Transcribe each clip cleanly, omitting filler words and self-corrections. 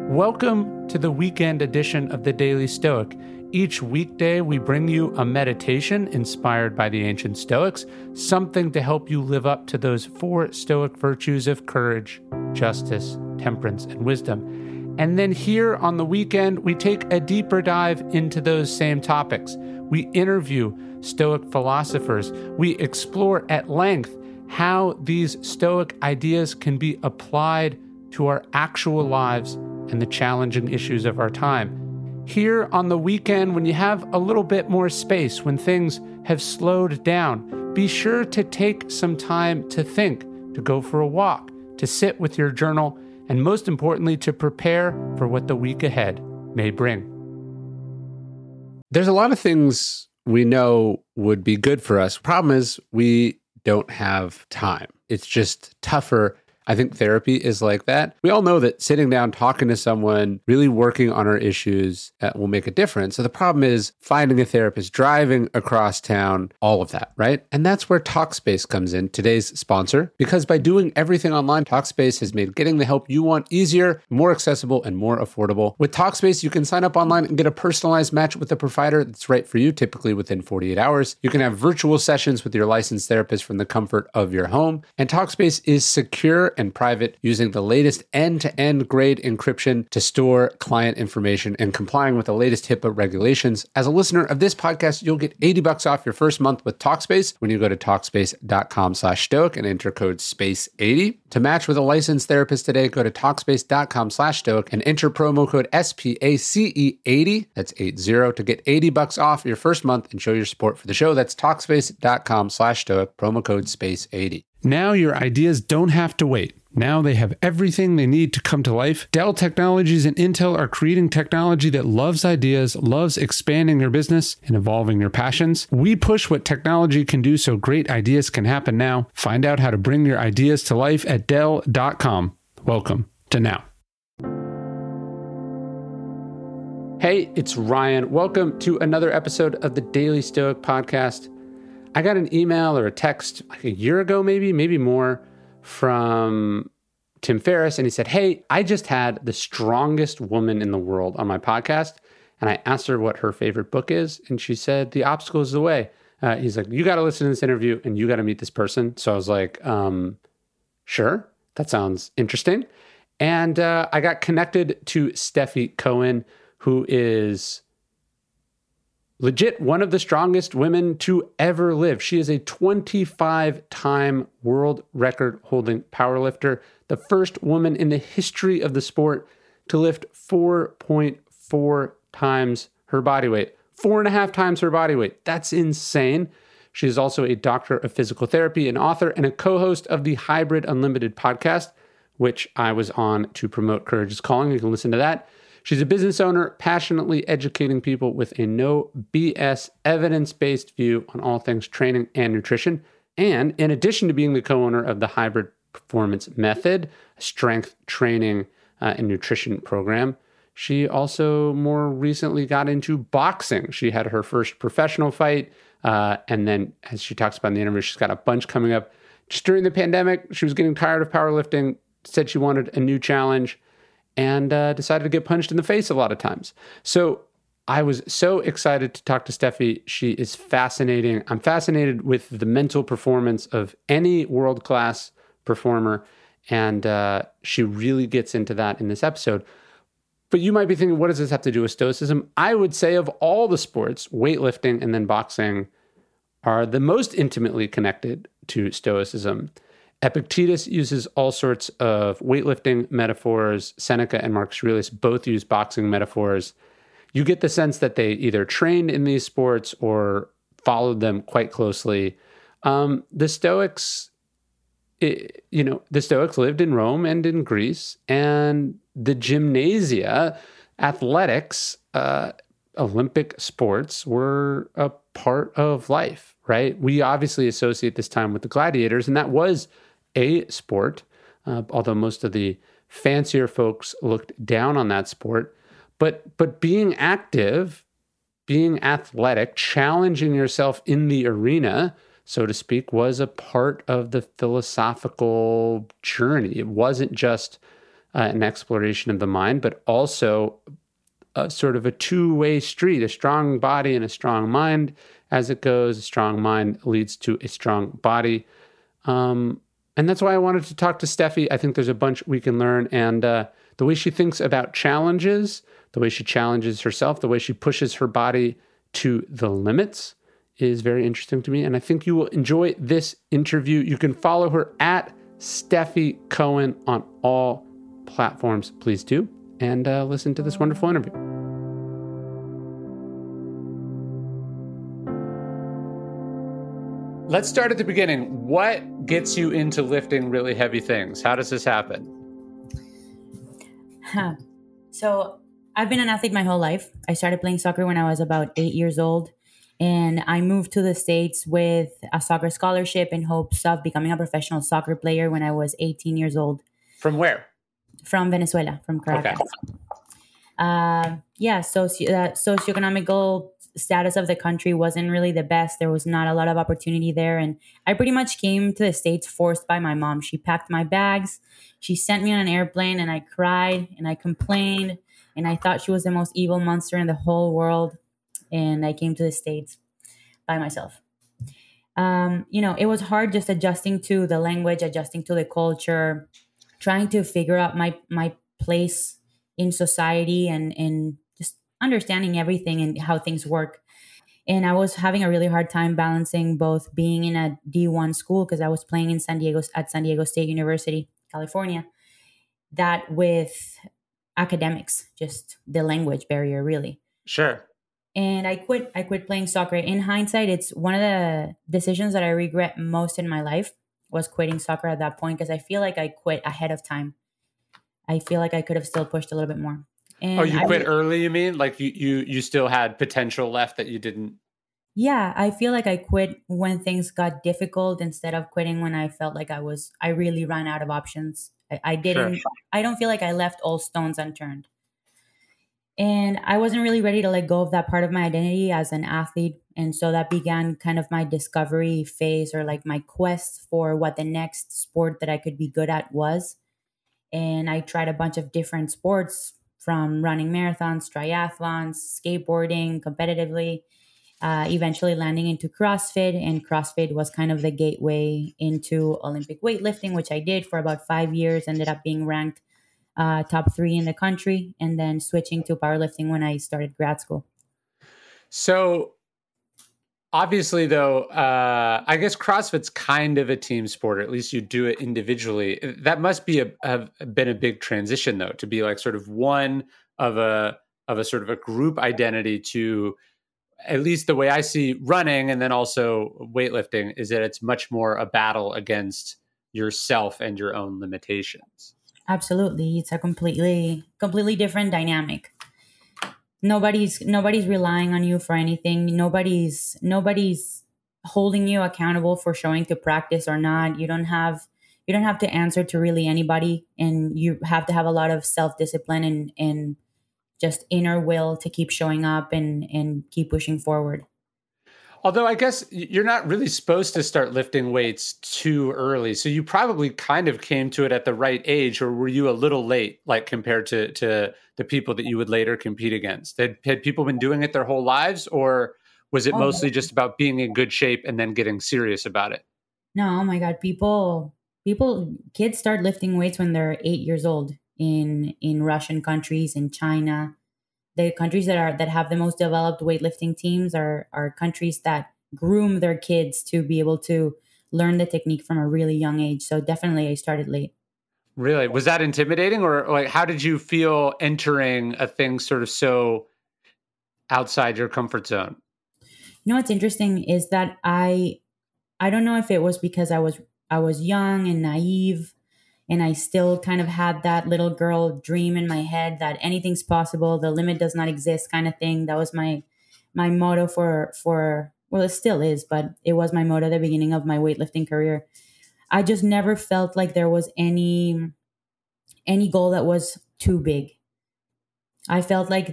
Welcome to the weekend edition of the Daily Stoic. Each weekday, we bring you a meditation inspired by the ancient Stoics, something to help you live up to those 4 Stoic virtues of courage, justice, temperance, and wisdom. And then here on the weekend, we take a deeper dive into those same topics. We interview Stoic philosophers. We explore at length how these Stoic ideas can be applied to our actual lives and the challenging issues of our time. Here on the weekend, when you have a little bit more space, when things have slowed down, be sure to take some time to think, to go for a walk, to sit with your journal, and most importantly, to prepare for what the week ahead may bring. There's a lot of things we know would be good for us. Problem is, we don't have time. It's just tougher. I think therapy is like that. We all know that sitting down, talking to someone, really working on our issues will make a difference. So the problem is finding a therapist, driving across town, all of that, right? And that's where Talkspace comes in, today's sponsor, because by doing everything online, Talkspace has made getting the help you want easier, more accessible, and more affordable. With Talkspace, you can sign up online and get a personalized match with a provider that's right for you, typically within 48 hours. You can have virtual sessions with your licensed therapist from the comfort of your home. And Talkspace is secure and private, using the latest end-to-end grade encryption to store client information and complying with the latest HIPAA regulations. As a listener of this podcast, you'll get $80 off your first month with Talkspace when you go to Talkspace.com/stoic and enter code SPACE80. To match with a licensed therapist today, go to Talkspace.com/stoic and enter promo code SPACE80, that's 80, to get $80 off your first month and show your support for the show. That's Talkspace.com/stoic, promo code SPACE80. Now your ideas don't have to wait. Now they have everything they need to come to life. Dell Technologies and Intel are creating technology that loves ideas, loves expanding your business and evolving your passions. We push what technology can do so great ideas can happen now. Find out how to bring your ideas to life at Dell.com. Welcome to Now. Hey, it's Ryan. Welcome to another episode of the Daily Stoic podcast. I got an email or a text like a year ago, maybe more, from Tim Ferriss. And he said, hey, I just had the strongest woman in the world on my podcast. And I asked her what her favorite book is. And she said, The Obstacle is the Way. He's like, you got to listen to this interview and you got to meet this person. So I was like, sure, that sounds interesting. And I got connected to Steffi Cohen, who is legit one of the strongest women to ever live. She is a 25-time world record-holding powerlifter, the first woman in the history of the sport to lift 4.4 times her body weight. 4.5 times her body weight. That's insane. She is also a doctor of physical therapy, an author, and a co-host of the Hybrid Unlimited podcast, which I was on to promote Courage is Calling. You can listen to that. She's a business owner, passionately educating people with a no BS, evidence-based view on all things training and nutrition. And in addition to being the co-owner of the Hybrid Performance Method, a strength training and nutrition program, she also more recently got into boxing. She had her first professional fight. And then, as she talks about in the interview, she's got a bunch coming up. Just during the pandemic, she was getting tired of powerlifting, said she wanted a new challenge, and decided to get punched in the face a lot of times. So I was so excited to talk to Steffi. She is fascinating. I'm fascinated with the mental performance of any world-class performer, and she really gets into that in this episode. But you might be thinking, what does this have to do with Stoicism? I would say of all the sports, weightlifting and then boxing are the most intimately connected to Stoicism. Epictetus uses all sorts of weightlifting metaphors. Seneca and Marcus Aurelius both use boxing metaphors. You get the sense that they either trained in these sports or followed them quite closely. The Stoics lived in Rome and in Greece, and the gymnasia, athletics, Olympic sports were a part of life, right? We obviously associate this time with the gladiators, and that was a sport, although most of the fancier folks looked down on that sport. But being active, being athletic, challenging yourself in the arena, so to speak, was a part of the philosophical journey. It wasn't just an exploration of the mind, but also a sort of a two-way street, a strong body and a strong mind. As it goes, a strong mind leads to a strong body. And that's why I wanted to talk to Steffi. I think there's a bunch we can learn. And the way she thinks about challenges, the way she challenges herself, the way she pushes her body to the limits is very interesting to me. And I think you will enjoy this interview. You can follow her at Steffi Cohen on all platforms. Please do. And listen to this wonderful interview. Let's start at the beginning. What gets you into lifting really heavy things? How does this happen? So I've been an athlete my whole life. I started playing soccer when I was about 8 years old. And I moved to the States with a soccer scholarship in hopes of becoming a professional soccer player when I was 18 years old. From where? From Venezuela, from Caracas. Okay. Socioeconomical status of the country wasn't really the best. There was not a lot of opportunity there. And I pretty much came to the States forced by my mom. She packed my bags. She sent me on an airplane and I cried and I complained. And I thought she was the most evil monster in the whole world. And I came to the States by myself. It was hard just adjusting to the language, adjusting to the culture, trying to figure out my place in society and just understanding everything and how things work. And I was having a really hard time balancing both being in a D1 school because I was playing in San Diego State University, California, that with academics, just the language barrier, really. Sure. And I quit playing soccer. In hindsight, it's one of the decisions that I regret most in my life was quitting soccer at that point because I feel like I quit ahead of time. I feel like I could have still pushed a little bit more. And you quit early, you mean? Like you still had potential left that you didn't? Yeah, I feel like I quit when things got difficult instead of quitting when I felt like I really ran out of options. I didn't. Sure. I don't feel like I left all stones unturned. And I wasn't really ready to let go of that part of my identity as an athlete. And so that began kind of my discovery phase or like my quest for what the next sport that I could be good at was. And I tried a bunch of different sports from running marathons, triathlons, skateboarding competitively, eventually landing into CrossFit. And CrossFit was kind of the gateway into Olympic weightlifting, which I did for about 5 years, ended up being ranked top 3 in the country, and then switching to powerlifting when I started grad school. So obviously, though, I guess CrossFit's kind of a team sport, or at least you do it individually. That must be have been a big transition, though, to be like sort of one of a sort of a group identity to, at least the way I see running and then also weightlifting, is that it's much more a battle against yourself and your own limitations. Absolutely. It's a completely different dynamic. Nobody's relying on you for anything. Nobody's holding you accountable for showing to practice or not. You don't have to answer to really anybody, and you have to have a lot of self-discipline and just inner will to keep showing up and keep pushing forward. Although I guess you're not really supposed to start lifting weights too early. So you probably kind of came to it at the right age, or were you a little late, like compared to the people that you would later compete against? Had people been doing it their whole lives, or was it mostly just about being in good shape and then getting serious about it? No, oh my God. Kids start lifting weights when they're 8 years old in Russian countries, in China. The countries that have the most developed weightlifting teams are countries that groom their kids to be able to learn the technique from a really young age. So definitely I started late. Really? Was that intimidating, or like how did you feel entering a thing sort of so outside your comfort zone? You know what's interesting is that I don't know if it was because I was young and naive, and I still kind of had that little girl dream in my head that anything's possible, the limit does not exist kind of thing. That was my motto for well, it still is, but it was my motto at the beginning of my weightlifting career. I just never felt like there was any goal that was too big. I felt like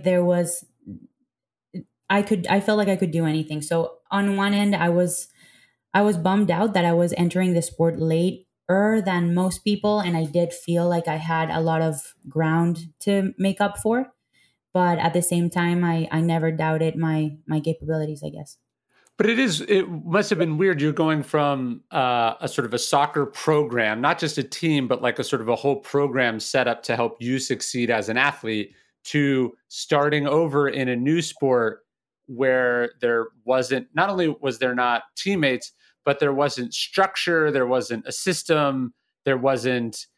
I felt like I could do anything. So on one end, I was bummed out that I was entering the sport late. than most people, and I did feel like I had a lot of ground to make up for. But at the same time, I never doubted my capabilities, I guess. But it must have been weird. You're going from a sort of a soccer program, not just a team, but like a sort of a whole program set up to help you succeed as an athlete, to starting over in a new sport where there wasn't, not only was there not teammates, but there wasn't structure, there wasn't a system, there wasn't,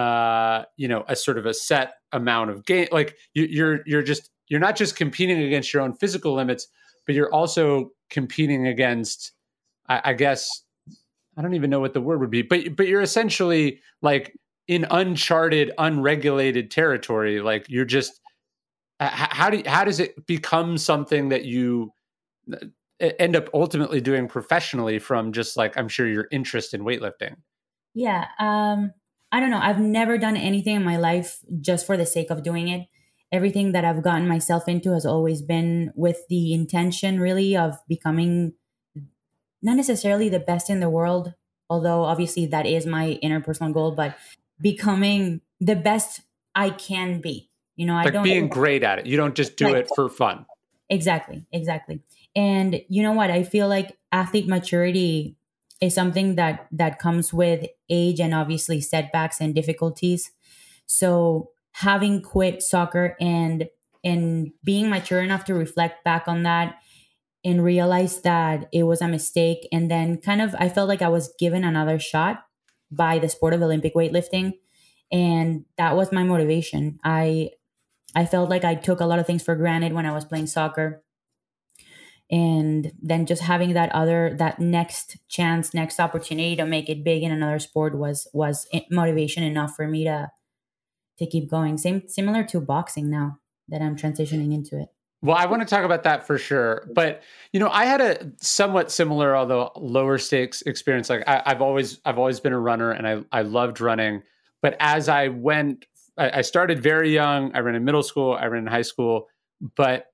a sort of a set amount of game. Like you're not just competing against your own physical limits, but you're also competing against, I guess, I don't even know what the word would be, but you're essentially like in uncharted, unregulated territory. Like you're just, how does it become something that you end up ultimately doing professionally from just like, I'm sure, your interest in weightlifting? Yeah. I don't know. I've never done anything in my life just for the sake of doing it. Everything that I've gotten myself into has always been with the intention, really, of becoming not necessarily the best in the world, although obviously that is my interpersonal goal, but becoming the best I can be. I Like don't being great at it. You don't just do like it for fun. exactly. And you know what? I feel like athlete maturity is something that comes with age and obviously setbacks and difficulties. So having quit soccer and being mature enough to reflect back on that and realize that it was a mistake, and then kind of I felt like I was given another shot by the sport of Olympic weightlifting, and that was my motivation. I felt like I took a lot of things for granted when I was playing soccer, and then just having that next chance, next opportunity to make it big in another sport was motivation enough for me to keep going. Similar to boxing now that I'm transitioning into it. Well, I want to talk about that for sure. But I had a somewhat similar, although lower stakes experience. Like I've always been a runner, and I loved running. But as I started very young. I ran in middle school. I ran in high school. But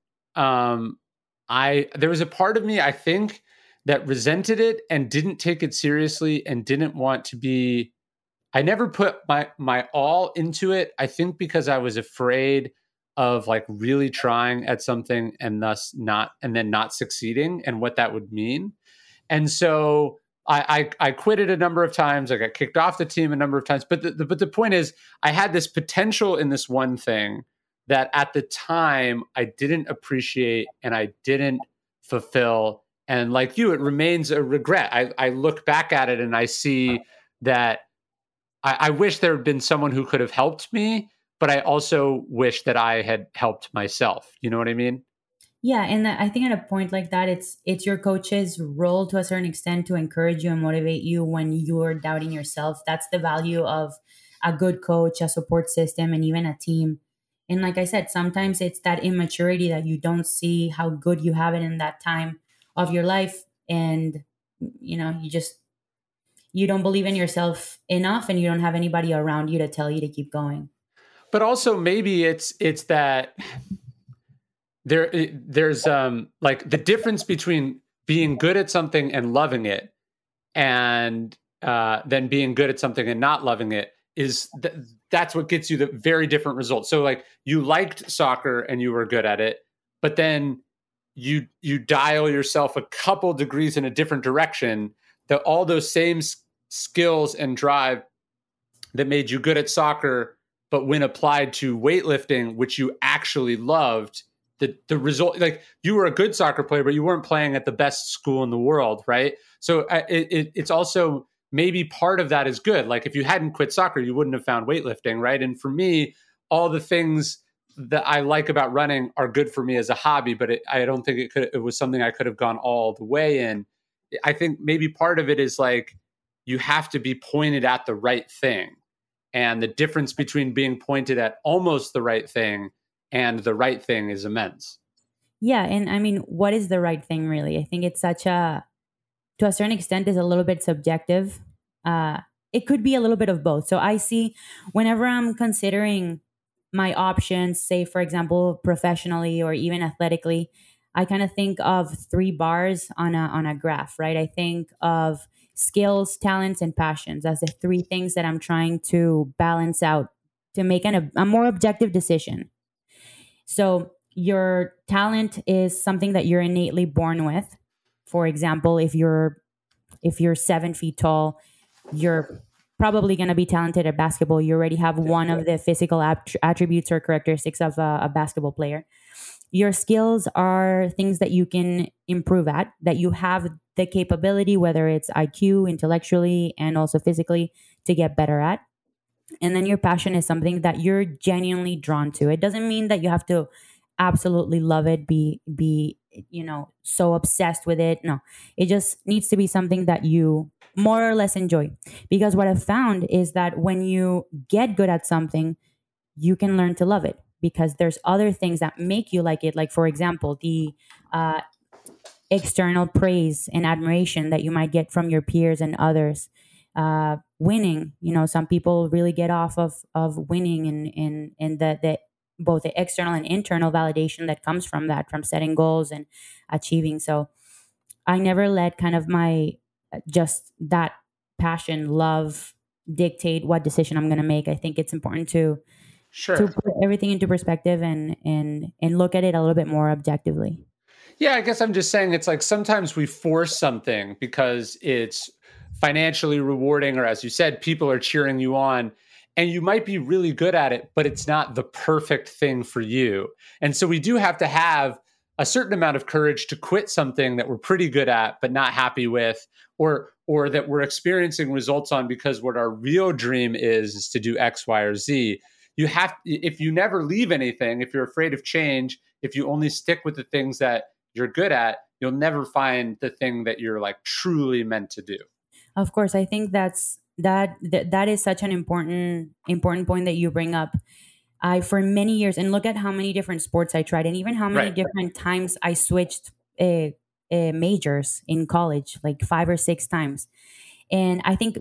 there was a part of me, I think, that resented it and didn't take it seriously and didn't want to be. I never put my all into it. I think because I was afraid of like really trying at something and then not succeeding and what that would mean. And so I quit it a number of times. I got kicked off the team a number of times. But the point is, I had this potential in this one thing that at the time I didn't appreciate and I didn't fulfill. And like you, it remains a regret. I look back at it and I see that I wish there had been someone who could have helped me, but I also wish that I had helped myself. You know what I mean? Yeah, and I think at a point like that, it's your coach's role to a certain extent to encourage you and motivate you when you're doubting yourself. That's the value of a good coach, a support system, and even a team. And like I said, sometimes it's that immaturity that you don't see how good you have it in that time of your life, and you don't believe in yourself enough, and you don't have anybody around you to tell you to keep going. But also maybe it's that there's like the difference between being good at something and loving it, and then being good at something and not loving it is that's what gets you the very different results. So like you liked soccer and you were good at it, but then you dial yourself a couple degrees in a different direction, that all those same skills and drive that made you good at soccer, but when applied to weightlifting, which you actually loved, the result, like you were a good soccer player, but you weren't playing at the best school in the world, right? So it's also maybe part of that is good. Like if you hadn't quit soccer, you wouldn't have found weightlifting, right? And for me, all the things that I like about running are good for me as a hobby, but I don't think it was something I could have gone all the way in. I think maybe part of it is like you have to be pointed at the right thing. And the difference between being pointed at almost the right thing and the right thing is immense. Yeah, and I mean, what is the right thing really? I think it's to a certain extent, is a little bit subjective. It could be a little bit of both. So I see whenever I'm considering my options, say for example, professionally or even athletically, I kind of think of three bars on a graph, right? I think of skills, talents, and passions as the three things that I'm trying to balance out to make a more objective decision. So your talent is something that you're innately born with. For example, if you're 7 feet tall, you're probably going to be talented at basketball. You already have one of the physical attributes or characteristics of a basketball player. Your skills are things that you can improve at, that you have the capability, whether it's IQ, intellectually, and also physically, to get better at. And then your passion is something that you're genuinely drawn to. It doesn't mean that you have to absolutely love it, be so obsessed with it. No, it just needs to be something that you more or less enjoy. Because what I've found is that when you get good at something, you can learn to love it, because there's other things that make you like it. Like, for example, the external praise and admiration that you might get from your peers and others. Winning, some people really get off of winning, and the both the external and internal validation that comes from that, from setting goals and achieving. So I never let kind of my just that passion, love, dictate what decision I'm going to make. I think it's important to Sure. put everything into perspective and look at it a little bit more objectively. Yeah, I guess I'm just saying it's like sometimes we force something because it's financially rewarding, or as you said, people are cheering you on, and you might be really good at it, but it's not the perfect thing for you. And so we do have to have a certain amount of courage to quit something that we're pretty good at but not happy with, or that we're experiencing results on, because what our real dream is to do X, Y, or Z. If you never leave anything, if you're afraid of change, if you only stick with the things that you're good at, you'll never find the thing that you're like truly meant to do. Of course, I think that is such an important point that you bring up. I, for many years, and look at how many different sports I tried, and even how many Right. different times I switched majors in college, like 5 or 6 times. And I think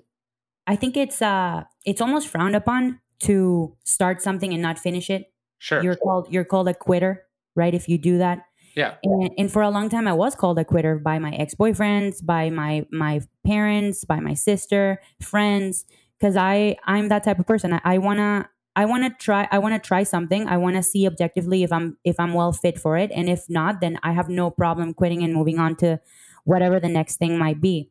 it's almost frowned upon to start something and not finish it. Sure. You're called a quitter, right? If you do that. Yeah. And for a long time, I was called a quitter by my ex-boyfriends, by my parents, by my sister, friends, because I'm that type of person. I wanna try something. I want to see objectively if I'm well fit for it, and if not, then I have no problem quitting and moving on to whatever the next thing might be.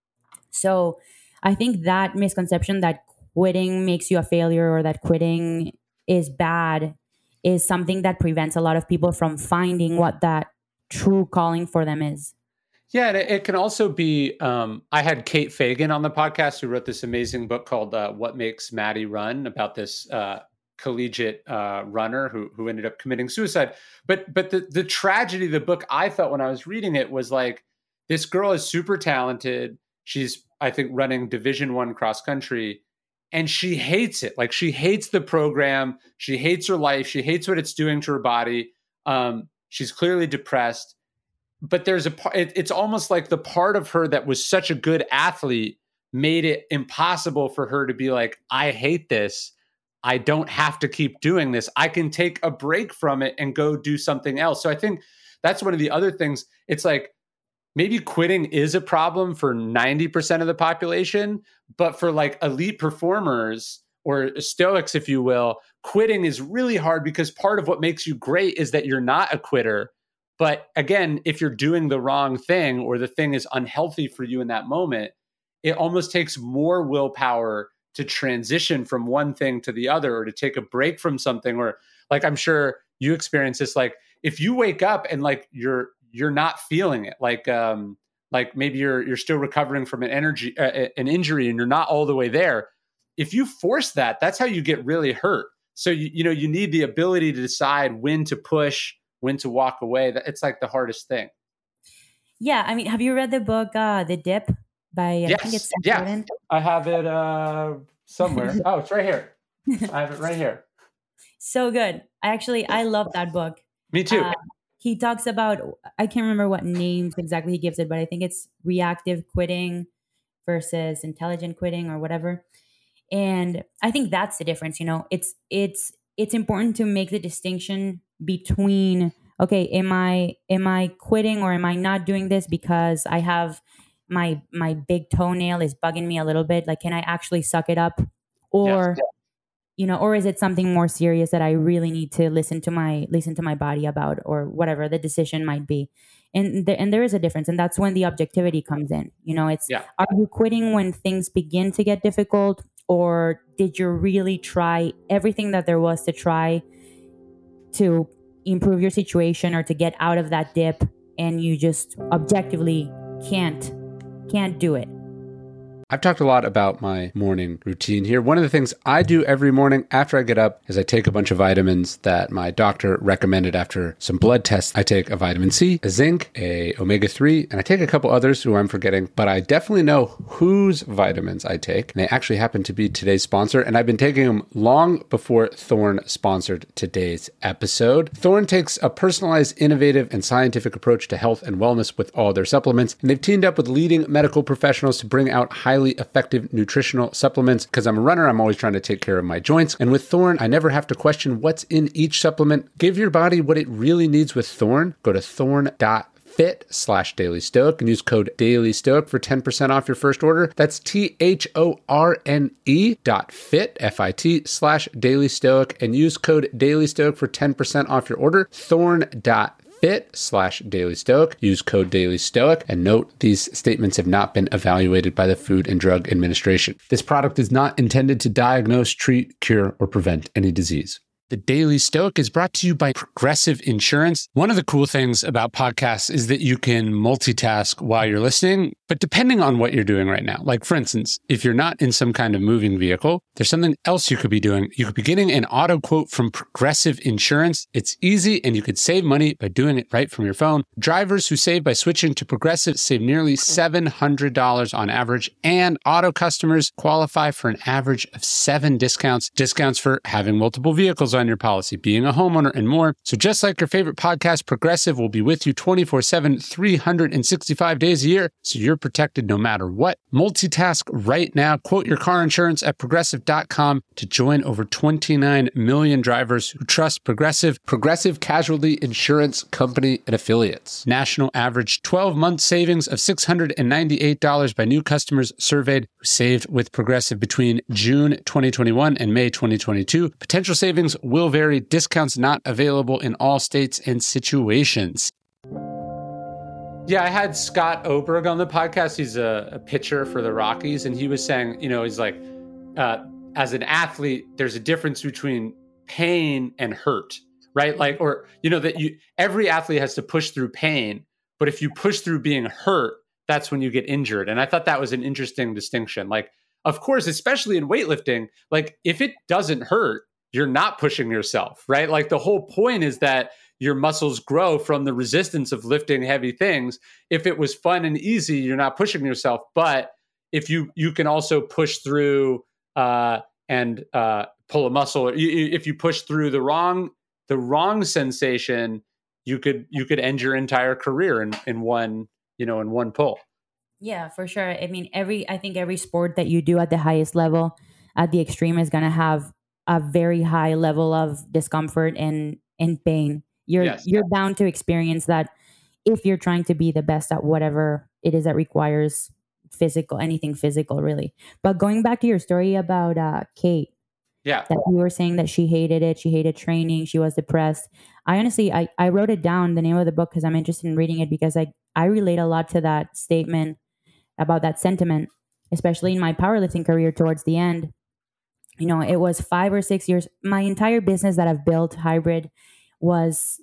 So I think that misconception that quitting makes you a failure, or that quitting is bad, is something that prevents a lot of people from finding what that true calling for them is. Yeah, and it can also be, I had Kate Fagan on the podcast, who wrote this amazing book called What Makes Maddie Run, about this collegiate runner who ended up committing suicide. But the tragedy of the book, I felt when I was reading it, was like, this girl is super talented. She's, I think, running Division I cross country, and she hates it. Like, she hates the program. She hates her life. She hates what it's doing to her body. She's clearly depressed. But it's almost like the part of her that was such a good athlete made it impossible for her to be like, I hate this. I don't have to keep doing this. I can take a break from it and go do something else. So I think that's one of the other things. It's like, maybe quitting is a problem for 90% of the population, but for like elite performers or stoics, if you will, quitting is really hard, because part of what makes you great is that you're not a quitter. But again, if you're doing the wrong thing, or the thing is unhealthy for you in that moment, it almost takes more willpower to transition from one thing to the other, or to take a break from something. Or, like, I'm sure you experience this, like, if you wake up and like you're not feeling it, like maybe you're still recovering from an injury and you're not all the way there. If you force that, that's how you get really hurt. So you need the ability to decide when to push, when to walk away. It's like the hardest thing. Yeah, I mean, have you read the book The Dip by yes. I think it's Seth yeah. Godin? I have it somewhere. Oh, it's right here. I have it right here. So good. I love that book. Me too. He talks about, I can't remember what names exactly he gives it, but I think it's reactive quitting versus intelligent quitting or whatever. And I think that's the difference. It's important to make the distinction between, okay, am I quitting, or am I not doing this because I have my big toenail is bugging me a little bit. Like, can I actually suck it up? Or Yes. or is it something more serious that I really need to listen to my body about, or whatever the decision might be? And there is a difference, and that's when the objectivity comes in. It's, Yeah. are you quitting when things begin to get difficult, or did you really try everything that there was to try to improve your situation or to get out of that dip, and you just objectively can't do it? I've talked a lot about my morning routine here. One of the things I do every morning after I get up is I take a bunch of vitamins that my doctor recommended after some blood tests. I take a vitamin C, a zinc, a omega-3, and I take a couple others who I'm forgetting, but I definitely know whose vitamins I take. And they actually happen to be today's sponsor, and I've been taking them long before Thorne sponsored today's episode. Thorne takes a personalized, innovative, and scientific approach to health and wellness with all their supplements, and they've teamed up with leading medical professionals to bring out highly effective nutritional supplements. Because I'm a runner, I'm always trying to take care of my joints. And with Thorne, I never have to question what's in each supplement. Give your body what it really needs with Thorne. Go to thorne.fit/dailystoic and use code dailystoic for 10% off your first order. That's THORNE.fit/dailystoic and use code dailystoic for 10% off your order. Thorne.fit/dailystoic. Use code dailystoic, and note these statements have not been evaluated by the Food and Drug Administration. This product is not intended to diagnose, treat, cure, or prevent any disease. The Daily Stoic is brought to you by Progressive Insurance. One of the cool things about podcasts is that you can multitask while you're listening, but depending on what you're doing right now. Like, for instance, if you're not in some kind of moving vehicle, there's something else you could be doing. You could be getting an auto quote from Progressive Insurance. It's easy, and you could save money by doing it right from your phone. Drivers who save by switching to Progressive save nearly $700 on average, and auto customers qualify for an average of 7 discounts. Discounts for having multiple vehicles on your policy, being a homeowner, and more. So just like your favorite podcast, Progressive will be with you 24/7, 365 days a year, so you're protected no matter what. Multitask right now. Quote your car insurance at Progressive.com to join over 29 million drivers who trust Progressive. Progressive Casualty Insurance Company and Affiliates. National average 12-month savings of $698 by new customers surveyed who saved with Progressive between June 2021 and May 2022. Potential savings will vary. Discounts not available in all states and situations. Yeah, I had Scott Oberg on the podcast. He's a pitcher for the Rockies, and he was saying, he's like, as an athlete, there's a difference between pain and hurt, right? Like, or that every athlete has to push through pain, but if you push through being hurt, that's when you get injured. And I thought that was an interesting distinction. Like, of course, especially in weightlifting, like if it doesn't hurt, you're not pushing yourself, right? Like the whole point is that your muscles grow from the resistance of lifting heavy things. If it was fun and easy, you're not pushing yourself. But if you can also push through and pull a muscle, if you push through the wrong sensation, you could end your entire career in one pull. Yeah, for sure. I mean, I think every sport that you do at the highest level, at the extreme, is going to have a very high level of discomfort and pain. You're bound to experience that if you're trying to be the best at whatever it is that requires anything physical, really. But going back to your story about Kate, that you were saying that she hated it, she hated training, she was depressed. I honestly, I wrote it down, the name of the book, because I'm interested in reading it, because I relate a lot to that statement, about that sentiment, especially in my powerlifting career towards the end. It was 5 or 6 years. My entire business that I've built, Hybrid, was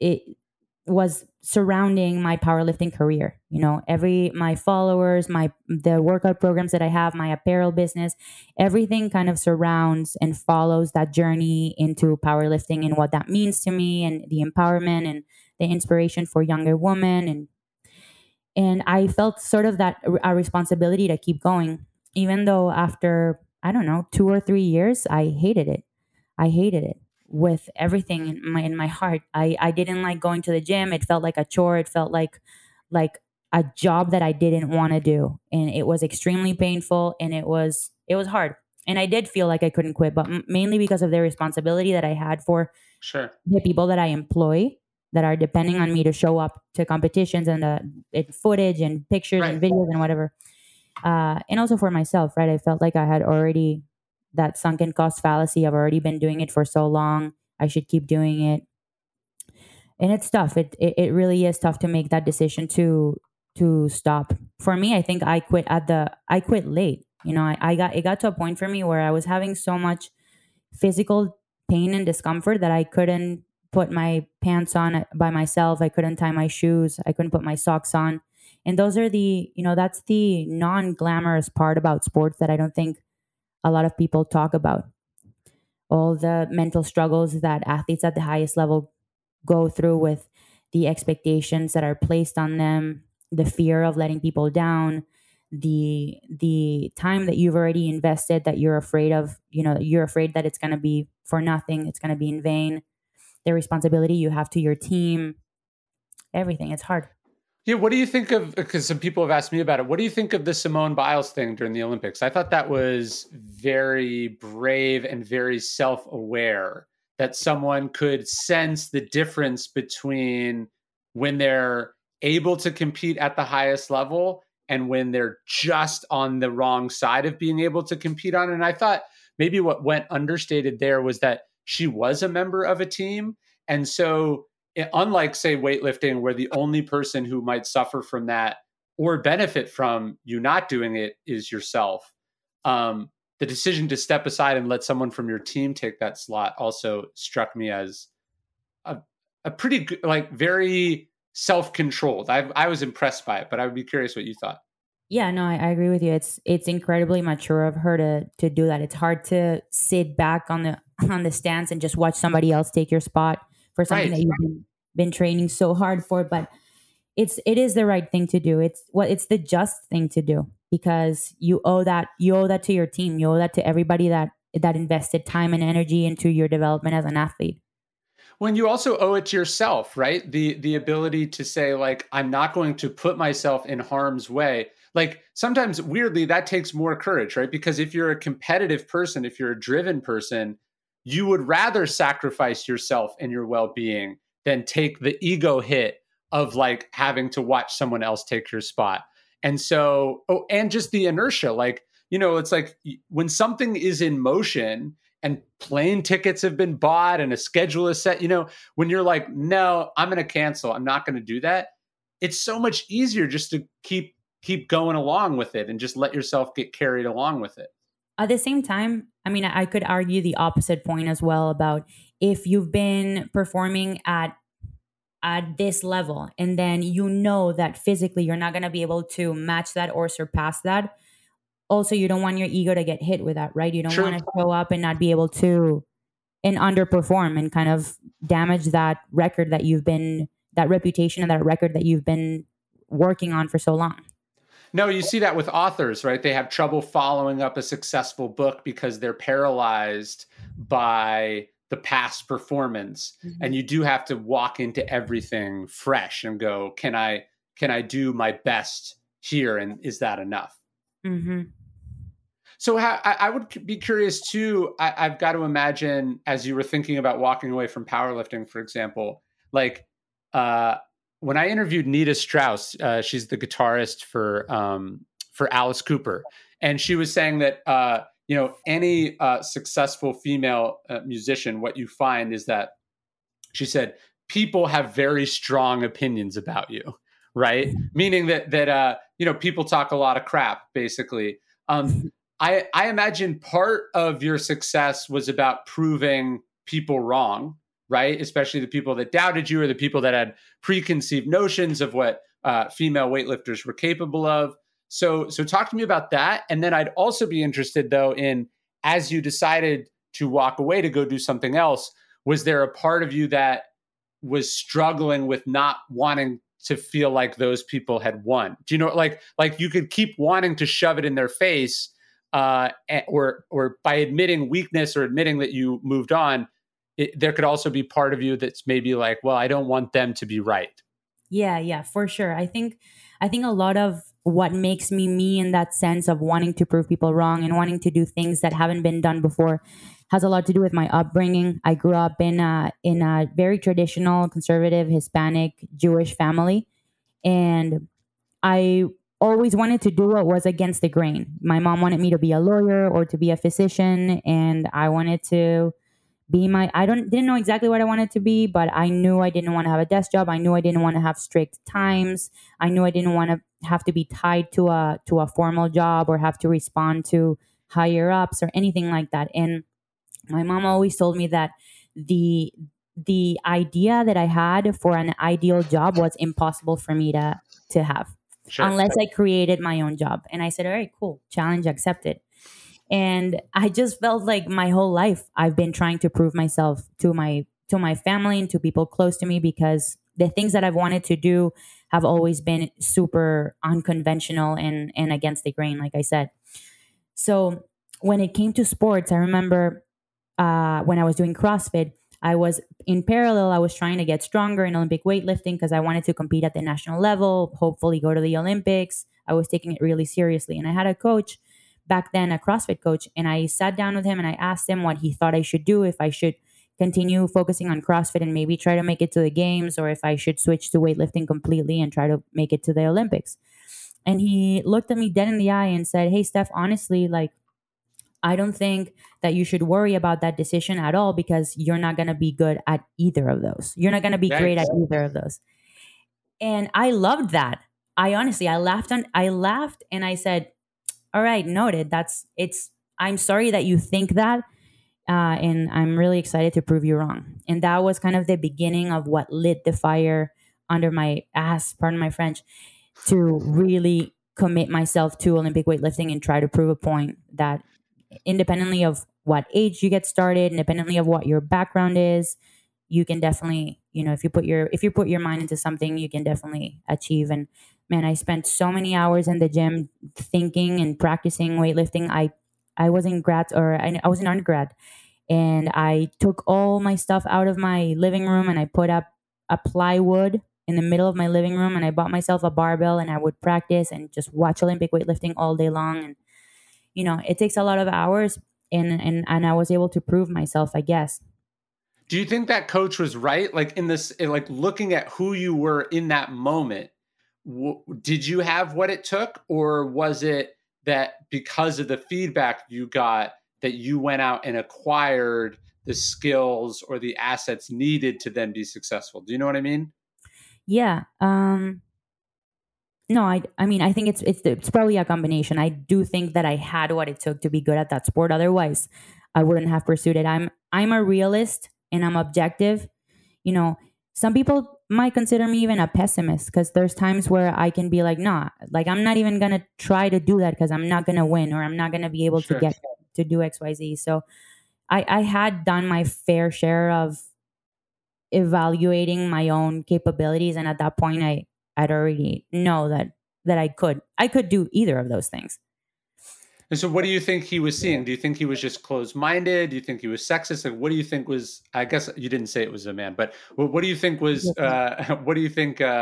surrounding my powerlifting career. My followers, the workout programs that I have, my apparel business, everything kind of surrounds and follows that journey into powerlifting and what that means to me, and the empowerment and the inspiration for younger women. And I felt sort of that a responsibility to keep going, even though after, I don't know, 2 or 3 years, I hated it. I hated it with everything in my heart. I didn't like going to the gym. It felt like a chore. It felt like a job that I didn't want to do. And it was extremely painful, and it was hard. And I did feel like I couldn't quit, but mainly because of the responsibility that I had for the people that I employ. that are depending on me to show up to competitions and footage and pictures Right. and videos and whatever. And also for myself, right? I felt like I had already that sunken cost fallacy. I've already been doing it for so long. I should keep doing it. And it's tough. It really is tough to make that decision to stop. For me, I think I quit late. You know, it got to a point for me where I was having so much physical pain and discomfort that I couldn't put my pants on by myself. I couldn't tie my shoes. I couldn't put my socks on. And those are that's the non-glamorous part about sports that I don't think a lot of people talk about. All the mental struggles that athletes at the highest level go through with the expectations that are placed on them, the fear of letting people down, the time that you've already invested that you're afraid of, you're afraid that it's going to be for nothing, it's going to be in vain, the responsibility you have to your team, everything. It's hard. Yeah, what do you think of, because some people have asked me about it, what do you think of the Simone Biles thing during the Olympics? I thought that was very brave and very self-aware, that someone could sense the difference between when they're able to compete at the highest level and when they're just on the wrong side of being able to compete on. And I thought maybe what went understated there was that she was a member of a team. And so unlike, say, weightlifting, where the only person who might suffer from that or benefit from you not doing it is yourself, the decision to step aside and let someone from your team take that slot also struck me as a pretty good, like, very self-controlled. I was impressed by it, but I would be curious what you thought. Yeah, no, I agree with you. It's incredibly mature of her to do that. It's hard to sit back on the stance and just watch somebody else take your spot for something that you've been training so hard for. But it is the right thing to do. It's the just thing to do, because you owe that to your team. You owe that to everybody that invested time and energy into your development as an athlete. When you also owe it to yourself, right? The ability to say, like, I'm not going to put myself in harm's way. Like, sometimes weirdly that takes more courage, right? Because if you're a competitive person, if you're a driven person, you would rather sacrifice yourself and your well-being than take the ego hit of, like, having to watch someone else take your spot. And so, and just the inertia, like, it's like when something is in motion and plane tickets have been bought and a schedule is set, when you're like, no, I'm going to cancel, I'm not going to do that. It's so much easier just to keep going along with it and just let yourself get carried along with it. At the same time, I mean, I could argue the opposite point as well about if you've been performing at this level and then that physically you're not going to be able to match that or surpass that. Also, you don't want your ego to get hit with that, right? You don't want to show up and not be able to and underperform and kind of damage that record that reputation and that record that you've been working on for so long. No, you see that with authors, right? They have trouble following up a successful book because they're paralyzed by the past performance. Mm-hmm. And you do have to walk into everything fresh and go, can I do my best here? And is that enough? Mm-hmm. So I would be curious too. I've got to imagine, as you were thinking about walking away from powerlifting, for example, like, when I interviewed Nita Strauss, she's the guitarist for Alice Cooper, and she was saying that any successful female musician, what you find is that, she said, people have very strong opinions about you, right? Meaning that people talk a lot of crap, basically. I imagine part of your success was about proving people wrong, right? Especially the people that doubted you or the people that had preconceived notions of what female weightlifters were capable of. So talk to me about that. And then I'd also be interested, though, in, as you decided to walk away to go do something else, was there a part of you that was struggling with not wanting to feel like those people had won? Do you know, like you could keep wanting to shove it in their face, or by admitting weakness or admitting that you moved on, there could also be part of you that's maybe like, well, I don't want them to be right. Yeah, for sure. I think a lot of what makes me in that sense of wanting to prove people wrong and wanting to do things that haven't been done before has a lot to do with my upbringing. I grew up in a very traditional, conservative, Hispanic, Jewish family, and I always wanted to do what was against the grain. My mom wanted me to be a lawyer or to be a physician, and I wanted to be didn't know exactly what I wanted to be, but I knew I didn't want to have a desk job. I knew I didn't want to have strict times. I knew I didn't want to have to be tied to a formal job or have to respond to higher ups or anything like that. And my mom always told me that the idea that I had for an ideal job was impossible for me to have unless I created my own job. And I said, all right, cool, challenge accepted. And I just felt like my whole life I've been trying to prove myself to my family and to people close to me, because the things that I've wanted to do have always been super unconventional and against the grain, like I said. So when it came to sports, I remember when I was doing CrossFit, I was in parallel, I was trying to get stronger in Olympic weightlifting because I wanted to compete at the national level, hopefully go to the Olympics. I was taking it really seriously. And I had a coach back then, a CrossFit coach, and I sat down with him and I asked him what he thought I should do, if I should continue focusing on CrossFit and maybe try to make it to the games, or if I should switch to weightlifting completely and try to make it to the Olympics. And he looked at me dead in the eye and said, hey, Steph, honestly, like, I don't think that you should worry about that decision at all, because you're not going to be good at either of those. You're not going to be great at either of those. And I loved that. I laughed and I said, all right, noted. I'm sorry that you think that. And I'm really excited to prove you wrong. And that was kind of the beginning of what lit the fire under my ass, pardon my French, to really commit myself to Olympic weightlifting and try to prove a point that independently of what age you get started, independently of what your background is, you can definitely, if you put your mind into something, you can definitely achieve. And man, I spent so many hours in the gym thinking and practicing weightlifting. I was in I was in undergrad, and I took all my stuff out of my living room and I put up a plywood in the middle of my living room, and I bought myself a barbell, and I would practice and just watch Olympic weightlifting all day long. And it takes a lot of hours, and I was able to prove myself, I guess. Do you think that coach was right? Like like looking at who you were in that moment, did you have what it took, or was it that because of the feedback you got that you went out and acquired the skills or the assets needed to then be successful? Do you know what I mean? Yeah. No, I mean, I think it's probably a combination. I do think that I had what it took to be good at that sport. Otherwise, I wouldn't have pursued it. I'm a realist and I'm objective. Some people might consider me even a pessimist, because there's times where I can be like, nah, like I'm not even going to try to do that because I'm not going to win, or I'm not going to be able to get to do XYZ. So I had done my fair share of evaluating my own capabilities. And at that point, I'd already know that I could do either of those things. And so what do you think he was seeing? Do you think he was just closed-minded? Do you think he was sexist? Like, what do you think was, I guess you didn't say it was a man, but what do you think was, what do you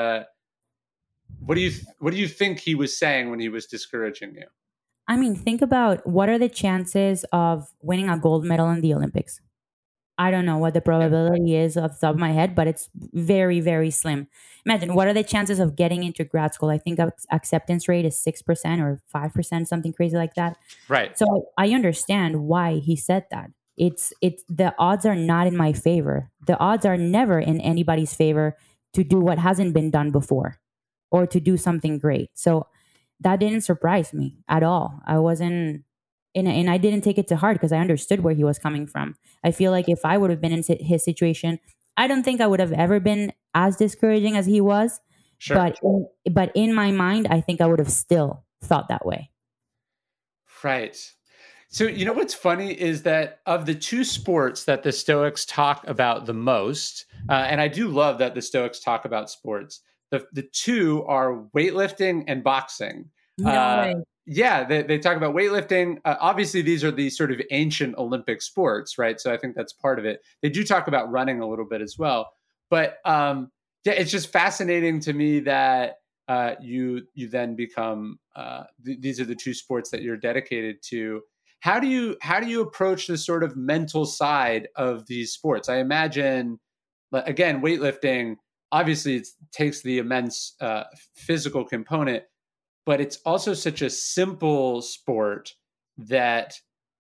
think he was saying when he was discouraging you? I mean, think about what are the chances of winning a gold medal in the Olympics? I don't know what the probability is off the top of my head, but it's very, very slim. Imagine, what are the chances of getting into grad school? I think acceptance rate is 6% or 5%, something crazy like that. Right. So I understand why he said that. It's the odds are not in my favor. The odds are never in anybody's favor to do what hasn't been done before or to do something great. So that didn't surprise me at all. I wasn't. And I didn't take it to heart because I understood where he was coming from. I feel like if I would have been in his situation, I don't think I would have ever been as discouraging as he was. Sure. But in my mind, I think I would have still thought that way. Right. So, what's funny is that of the two sports that the Stoics talk about the most, and I do love that the Stoics talk about sports, the two are weightlifting and boxing. No way. Yeah, they talk about weightlifting. Obviously, these are the sort of ancient Olympic sports, right? So I think that's part of it. They do talk about running a little bit as well. But it's just fascinating to me that you then become, these are the two sports that you're dedicated to. How do you approach the sort of mental side of these sports? I imagine, again, weightlifting, obviously it takes the immense physical component, but it's also such a simple sport that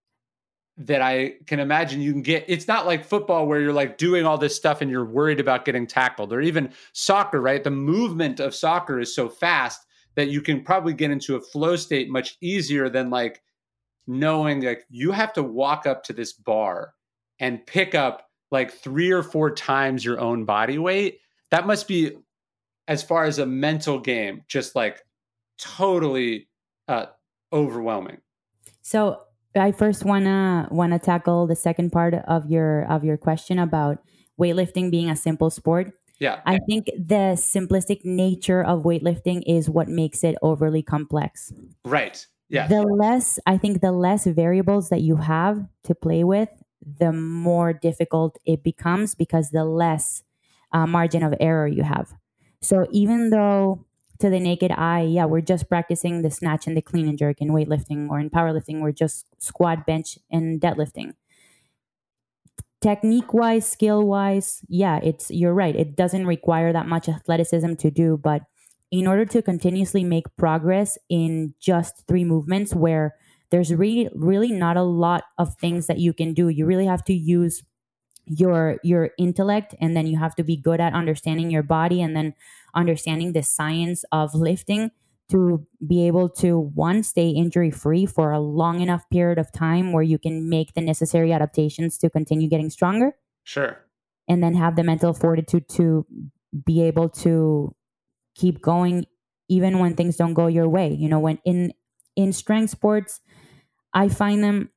I can imagine you can get. It's not like football where you're like doing all this stuff and you're worried about getting tackled, or even soccer, right? The movement of soccer is so fast that you can probably get into a flow state much easier than like knowing like you have to walk up to this bar and pick up like 3 or 4 times your own body weight. That must be, as far as a mental game, just like totally overwhelming. So I first wanna tackle the second part of your question about weightlifting being a simple sport. Yeah. I think the simplistic nature of weightlifting is what makes it overly complex. Right. Yeah. The less variables that you have to play with, the more difficult it becomes, because the less margin of error you have. So even though to the naked eye, yeah, we're just practicing the snatch and the clean and jerk in weightlifting, or in powerlifting, we're just squat, bench, and deadlifting. Technique wise, skill wise, yeah, you're right. It doesn't require that much athleticism to do, but in order to continuously make progress in just 3 movements, where there's really not a lot of things that you can do, you really have to use your intellect, and then you have to be good at understanding your body, and then understanding the science of lifting to be able to, one, stay injury free for a long enough period of time where you can make the necessary adaptations to continue getting stronger. Sure. And then have the mental fortitude to be able to keep going even when things don't go your way. You know, when in strength sports, I find them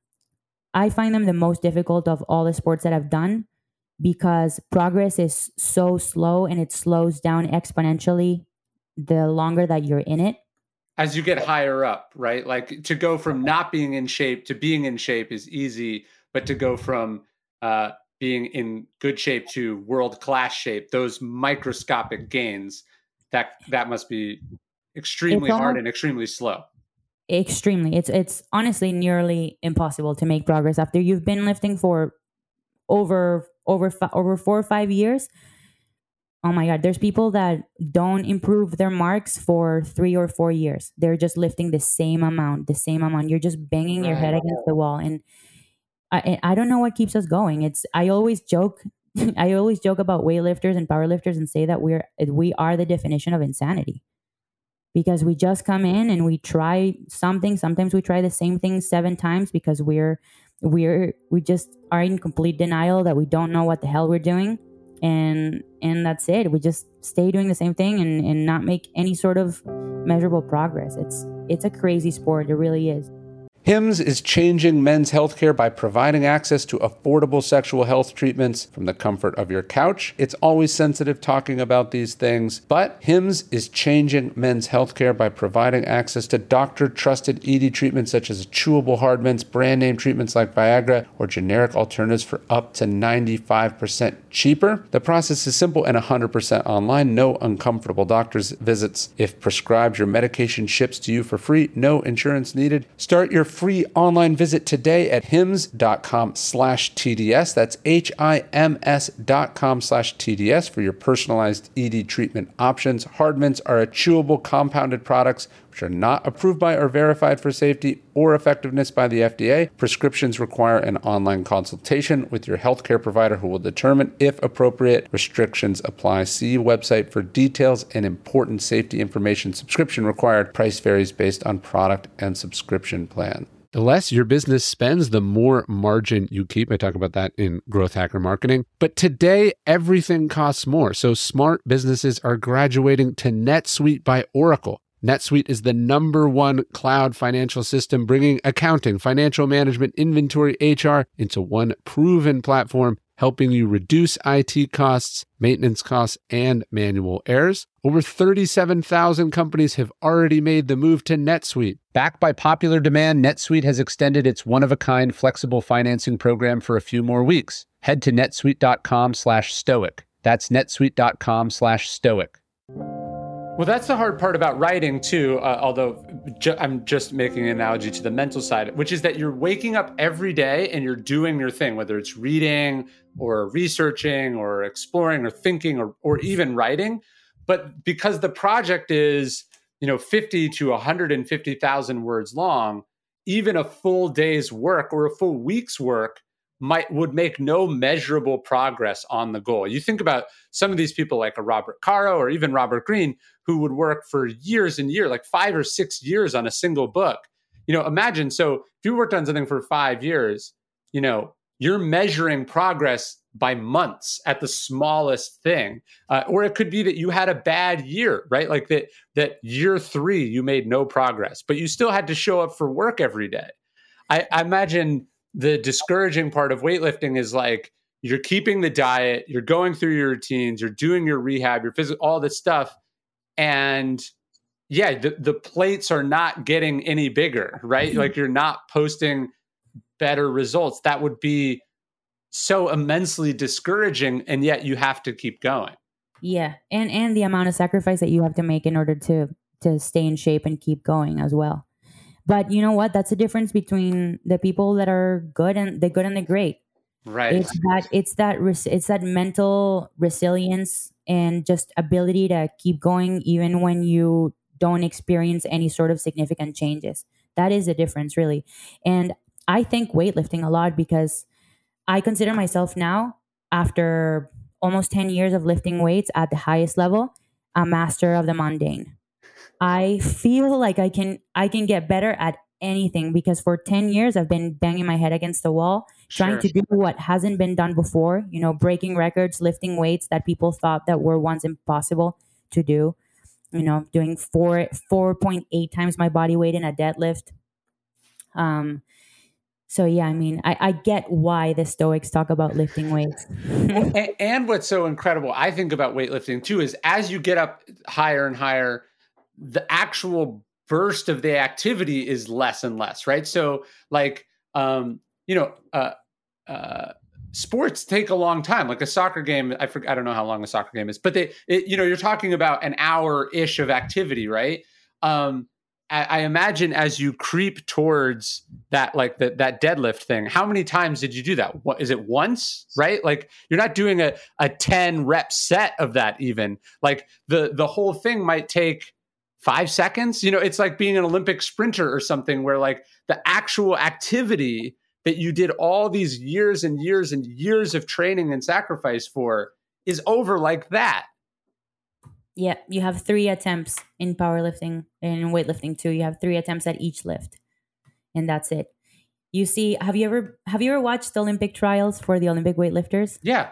the most difficult of all the sports that I've done, because progress is so slow and it slows down exponentially the longer that you're in it. As you get higher up, right? Like to go from not being in shape to being in shape is easy, but to go from being in good shape to world-class shape, those microscopic gains, that must be extremely hard and extremely slow. Extremely. It's honestly nearly impossible to make progress after you've been lifting for over 4 or 5 years. Oh my God, there's people that don't improve their marks for 3 or 4 years. They're just lifting the same amount. You're just banging your head against the wall. And I don't know what keeps us going. I always joke about weightlifters and powerlifters and say that we are the definition of insanity, because we just come in and we try something. Sometimes we try the same thing 7 times because we just are in complete denial that we don't know what the hell we're doing. And that's it. We just stay doing the same thing and not make any sort of measurable progress. It's a crazy sport. It really is. Hims is changing men's healthcare by providing access to affordable sexual health treatments from the comfort of your couch. It's always sensitive talking about these things, but Hims is changing men's healthcare by providing access to doctor-trusted ED treatments such as chewable hard mints, brand name treatments like Viagra, or generic alternatives for up to 95% cheaper. The process is simple and 100% online. No uncomfortable doctor's visits. If prescribed, your medication ships to you for free. No insurance needed. Start your free online visit today at hims.com/TDS. That's HIMS.com/TDS for your personalized ED treatment options. Hard mints are a chewable compounded products which are not approved by or verified for safety or effectiveness by the FDA. Prescriptions require an online consultation with your healthcare provider who will determine if appropriate. Restrictions apply. See website for details and important safety information. Subscription required. Price varies based on product and subscription plan. The less your business spends, the more margin you keep. I talk about that in Growth Hacker Marketing. But today, everything costs more. So smart businesses are graduating to NetSuite by Oracle. NetSuite is the #1 cloud financial system, bringing accounting, financial management, inventory, HR into one proven platform, helping you reduce IT costs, maintenance costs, and manual errors. Over 37,000 companies have already made the move to NetSuite. Backed by popular demand, NetSuite has extended its one-of-a-kind flexible financing program for a few more weeks. Head to netsuite.com/stoic. That's netsuite.com/stoic. Well, that's the hard part about writing too, although I'm just making an analogy to the mental side, which is that you're waking up every day and you're doing your thing, whether it's reading or researching or exploring or thinking or even writing. But because the project is, 50 to 150,000 words long, even a full day's work or a full week's work would make no measurable progress on the goal. You think about some of these people like a Robert Caro or even Robert Greene, who would work for years and years, like 5 or 6 years on a single book. Imagine, so if you worked on something for 5 years, you're measuring progress by months at the smallest thing. Or it could be that you had a bad year, right? Like that year 3, you made no progress, but you still had to show up for work every day. I imagine the discouraging part of weightlifting is like, you're keeping the diet, you're going through your routines, you're doing your rehab, your physical, all this stuff. And yeah, the plates are not getting any bigger, right? Like you're not posting better results. That would be so immensely discouraging. And yet you have to keep going. Yeah. And the amount of sacrifice that you have to make in order to stay in shape and keep going as well. But you know what? That's the difference between the people that are good and the great. Right. It's that mental resilience and just ability to keep going even when you don't experience any sort of significant changes. That is the difference, really. And I think weightlifting a lot because I consider myself now, after almost 10 years of lifting weights at the highest level, a master of the mundane. I feel like I can get better at anything because for 10 years I've been banging my head against the wall, trying to do what hasn't been done before, breaking records, lifting weights that people thought that were once impossible to do, doing 4.8 times my body weight in a deadlift. So yeah, I mean, I get why the Stoics talk about lifting weights. and what's so incredible, I think, about weightlifting too, is as you get up higher and higher, the actual burst of the activity is less and less, right? So like, sports take a long time. Like a soccer game, I don't know how long a soccer game is, but you're talking about an hour-ish of activity, right? I imagine as you creep towards that, like that deadlift thing, how many times did you do that? What is it, once, right? Like you're not doing a 10 rep set of that even. Like the whole thing might take 5 seconds. It's like being an Olympic sprinter or something where like the actual activity that you did all these years and years and years of training and sacrifice for is over like that. Yeah, you have 3 attempts in powerlifting and in weightlifting too. You have 3 attempts at each lift, and that's it. You see, have you ever watched the Olympic trials for the Olympic weightlifters? Yeah.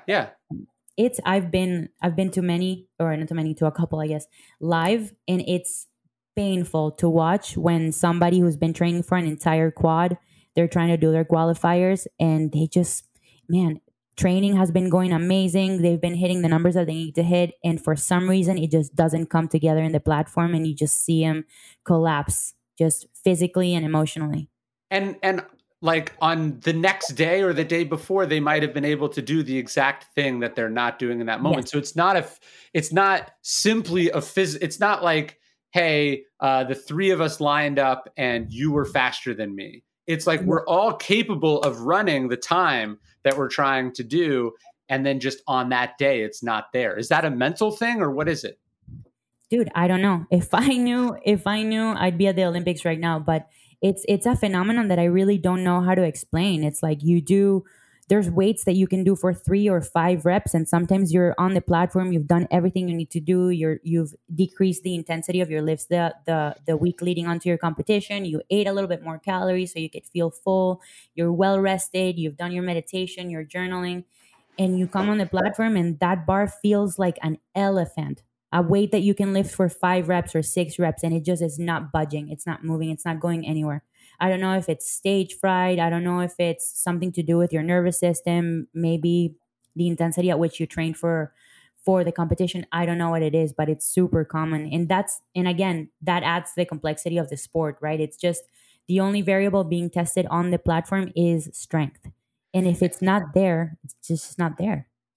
I've been to many, or not too many, to a couple, I guess, live, and it's painful to watch when somebody who's been training for an entire quad, they're trying to do their qualifiers, and they just, man, training has been going amazing. They've been hitting the numbers that they need to hit. And for some reason, it just doesn't come together in the platform. And you just see them collapse just physically and emotionally. And like on the next day or the day before, they might have been able to do the exact thing that they're not doing in that moment. Yes. So it's not simply it's not like, hey, the 3 of us lined up and you were faster than me. It's like we're all capable of running the time that we're trying to do. And then just on that day, it's not there. Is that a mental thing or what is it? Dude, I don't know. If I knew, I'd be at the Olympics right now. But it's a phenomenon that I really don't know how to explain. It's like there's weights that you can do for 3 or 5 reps. And sometimes you're on the platform, you've done everything you need to do. You've decreased the intensity of your lifts the week leading onto your competition. You ate a little bit more calories so you could feel full. You're well rested. You've done your meditation, your journaling, and you come on the platform and that bar feels like an elephant, a weight that you can lift for 5 reps or 6 reps. And it just is not budging. It's not moving. It's not going anywhere. I don't know if it's stage fright. I don't know if it's something to do with your nervous system, maybe the intensity at which you train for the competition. I don't know what it is, but it's super common. And again, that adds to the complexity of the sport, right? It's just the only variable being tested on the platform is strength. And if it's not there, it's just not there.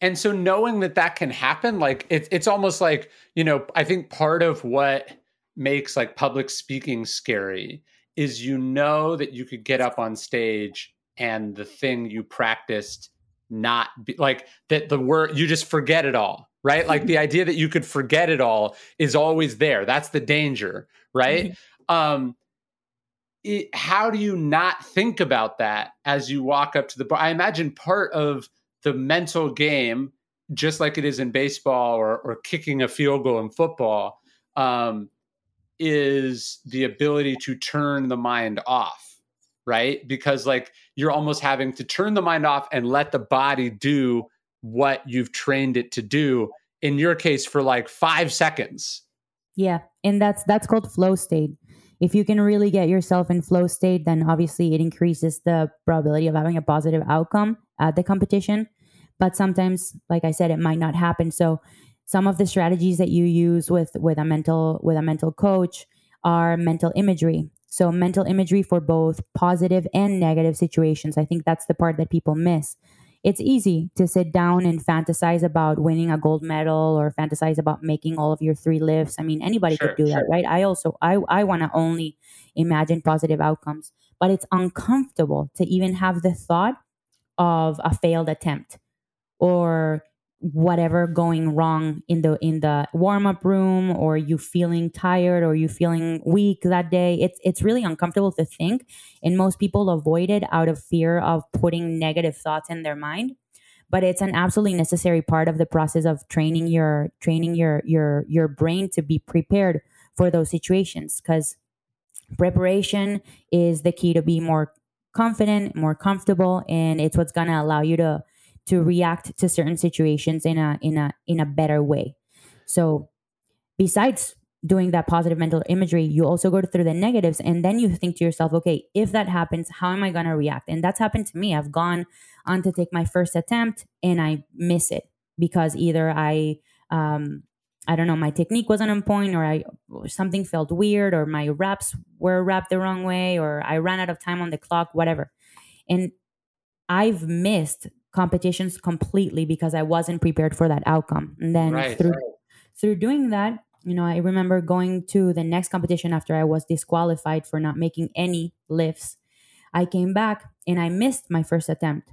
And so knowing that that can happen, like it's almost like, I think part of what makes like public speaking scary is that you could get up on stage and the thing you practiced not be like that, the word you just forget it all, right? Like the idea that you could forget it all is always there. That's the danger, right? How do you not think about that as you walk up to the bar? I imagine part of the mental game, just like it is in baseball or kicking a field goal in football, is the ability to turn the mind off, right? Because like you're almost having to turn the mind off and let the body do what you've trained it to do, in your case for like 5 seconds. Yeah, and that's called flow state. If you can really get yourself in flow state, then obviously it increases the probability of having a positive outcome at the competition. But sometimes, like I said, it might not happen. So some of the strategies that you use with a mental coach are mental imagery. So mental imagery for both positive and negative situations. I think that's the part that people miss. It's easy to sit down and fantasize about winning a gold medal or fantasize about making all of your 3 lifts. I mean, anybody could do that, right? I want to only imagine positive outcomes, but it's uncomfortable to even have the thought of a failed attempt or whatever going wrong in the warm-up room, or you feeling tired or you feeling weak that day. It's really uncomfortable to think, and most people avoid it out of fear of putting negative thoughts in their mind. But it's an absolutely necessary part of the process of training your brain to be prepared for those situations, because preparation is the key to be more confident, more comfortable, and it's what's going to allow you to react to certain situations in a better way. So besides doing that positive mental imagery, you also go through the negatives, and then you think to yourself, okay, if that happens, how am I going to react? And that's happened to me. I've gone on to take my first attempt and I miss it because either I don't know, my technique wasn't on point, or something felt weird, or my reps were wrapped the wrong way, or I ran out of time on the clock, whatever. And I've missed competitions completely because I wasn't prepared for that outcome. And then through doing that, I remember going to the next competition after I was disqualified for not making any lifts. I came back and I missed my first attempt.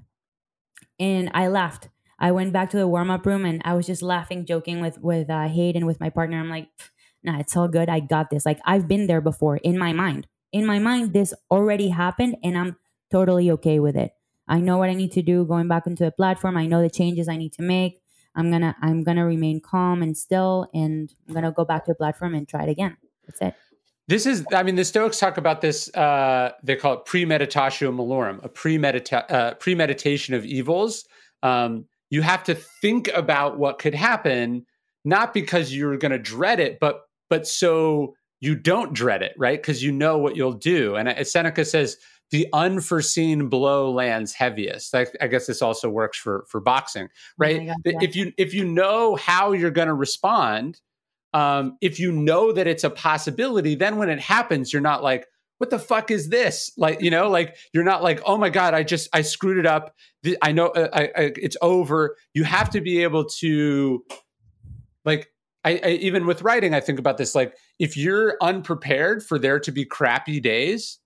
And I laughed. I went back to the warm-up room and I was just laughing, joking with Hayden, with my partner. I'm like, nah, it's all good. I got this. Like, I've been there before in my mind. In my mind, this already happened and I'm totally okay with it. I know what I need to do going back into the platform. I know the changes I need to make. I'm gonna remain calm and still, and I'm gonna go back to the platform and try it again. That's it. The Stoics talk about this. They call it premeditatio malorum, a premeditation of evils. You have to think about what could happen, not because you're going to dread it, but so you don't dread it, right? Because you know what you'll do. And Seneca says, the unforeseen blow lands heaviest. I guess this also works for boxing, right? Oh God, yeah. If you know how you're going to respond, if you know that it's a possibility, then when it happens, you're not like, what the fuck is this? Like, like you're not like, oh my God, I screwed it up. I know it's over. You have to be able to, like, I even with writing, I think about this, like if you're unprepared for there to be crappy days,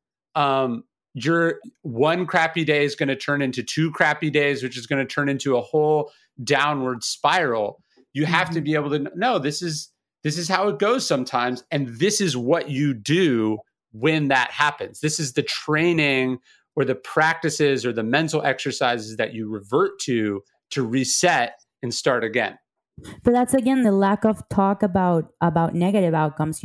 your one crappy day is going to turn into 2 crappy days, which is going to turn into a whole downward spiral. You have to be able to know this is how it goes sometimes. And this is what you do when that happens. This is the training or the practices or the mental exercises that you revert to reset and start again. But that's again the lack of talk about negative outcomes,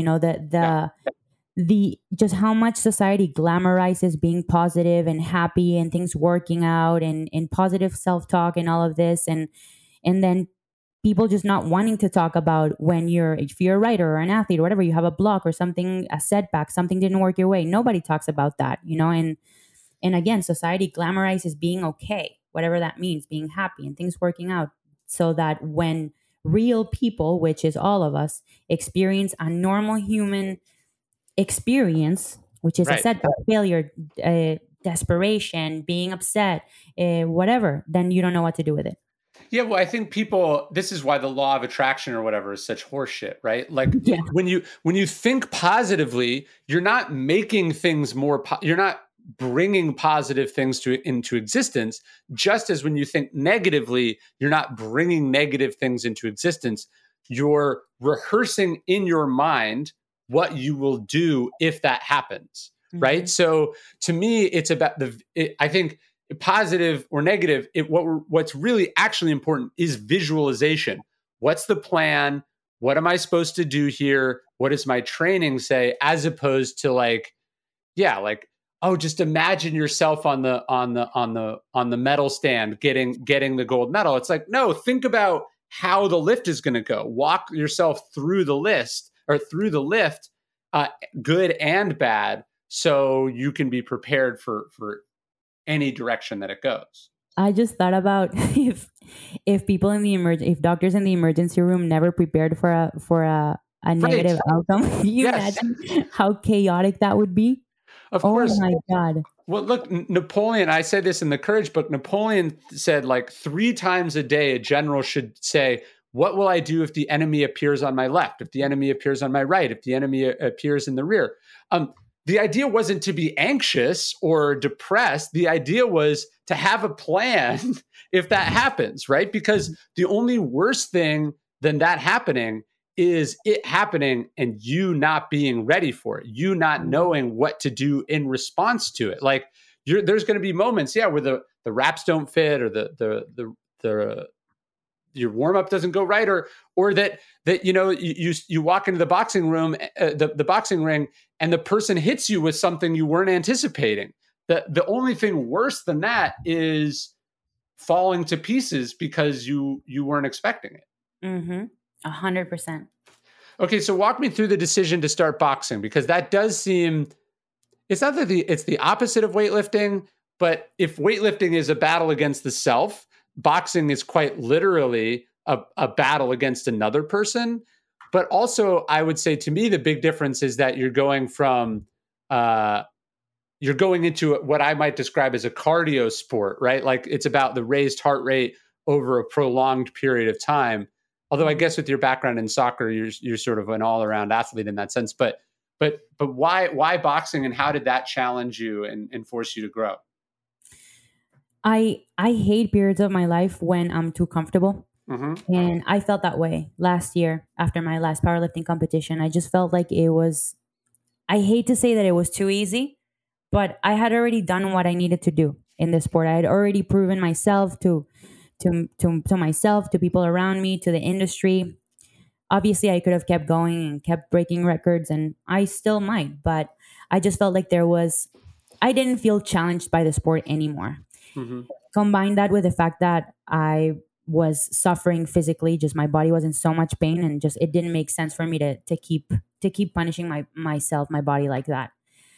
the just how much society glamorizes being positive and happy and things working out and positive self-talk and all of this, and then people just not wanting to talk about if you're a writer or an athlete or whatever, you have a block or something, a setback, something didn't work your way. Nobody talks about that, and again, society glamorizes being okay, whatever that means, being happy and things working out, so that when real people, which is all of us, experience a normal human experience, which is a setback, failure, desperation, being upset, whatever, then you don't know what to do with it. Yeah, well, I think this is why the law of attraction or whatever is such horseshit, right? Like Yeah. when you think positively, you're not making things you're not bringing positive things into existence, just as when you think negatively, you're not bringing negative things into existence. You're rehearsing in your mind what you will do if that happens, right? So to me, it's about I think positive or negative, what's really actually important is visualization. What's the plan? What am I supposed to do here? What does my training say? As opposed to like, oh, just imagine yourself on the medal stand getting the gold medal. It's like, no, think about how the lift is going to go. Walk yourself through the lift, good and bad, so you can be prepared for any direction that it goes. I just thought about if people in the if doctors in the emergency room never prepared for a negative outcome. Can you imagine how chaotic that would be? Of course. Oh my God. Well, look, Napoleon, I said this in the Courage book. Napoleon said like 3 times a day, a general should say, what will I do if the enemy appears on my left? If the enemy appears on my right? If the enemy appears in the rear? The idea wasn't to be anxious or depressed. The idea was to have a plan if that happens, right? Because the only worse thing than that happening is it happening and you not being ready for it, you not knowing what to do in response to it. Like there's going to be moments, where the wraps don't fit or the your warm up doesn't go right, or that you walk into the boxing room, the boxing ring, and the person hits you with something you weren't anticipating. The only thing worse than that is falling to pieces because you weren't expecting it. 100%. Okay, so walk me through the decision to start boxing, because that does seem, it's not that it's the opposite of weightlifting, but if weightlifting is a battle against the self, boxing is quite literally a battle against another person. But also, I would say to me, the big difference is that you're going into what I might describe as a cardio sport, right? Like it's about the raised heart rate over a prolonged period of time. Although I guess with your background in soccer, you're sort of an all-around athlete in that sense. But why boxing, and how did that challenge you and force you to grow? I hate periods of my life when I'm too comfortable. And I felt that way last year after my last powerlifting competition. I just felt like I hate to say that it was too easy, but I had already done what I needed to do in this sport. I had already proven myself to myself, to people around me, to the industry. Obviously, I could have kept going and kept breaking records, and I still might, but I just felt like I didn't feel challenged by the sport anymore. Combine that with the fact that I was suffering physically, just my body was in so much pain, and just it didn't make sense for me to keep punishing my body like that.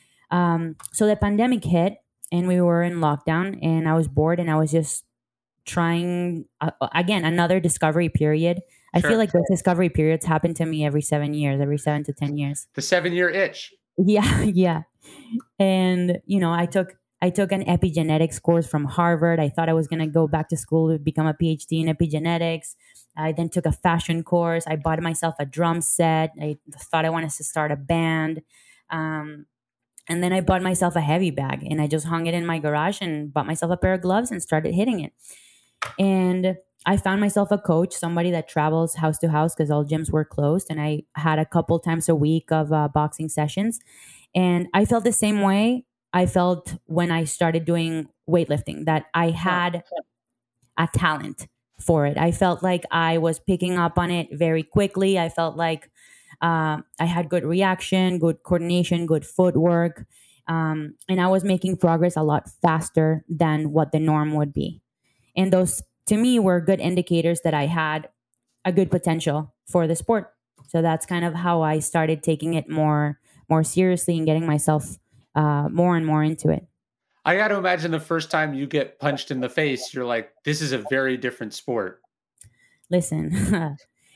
So the pandemic hit, and we were in lockdown, and I was bored, and I was just trying again another discovery period. I feel like those discovery periods happen to me every 7 to 10 years. The 7-year itch. Yeah. And I took an epigenetics course from Harvard. I thought I was going to go back to school to become a PhD in epigenetics. I then took a fashion course. I bought myself a drum set. I thought I wanted to start a band. And then I bought myself a heavy bag, and I just hung it in my garage and bought myself a pair of gloves and started hitting it. And I found myself a coach, somebody that travels house to house because all gyms were closed. And I had a couple times a week of boxing sessions. And I felt the same way I felt when I started doing weightlifting, that I had a talent for it. I felt like I was picking up on it very quickly. I felt like I had good reaction, good coordination, good footwork. And I was making progress a lot faster than what the norm would be. And those, to me, were good indicators that I had a good potential for the sport. So that's kind of how I started taking it more seriously and getting myself more and more into it. I got to imagine the first time you get punched in the face, you're like, this is a very different sport. Listen,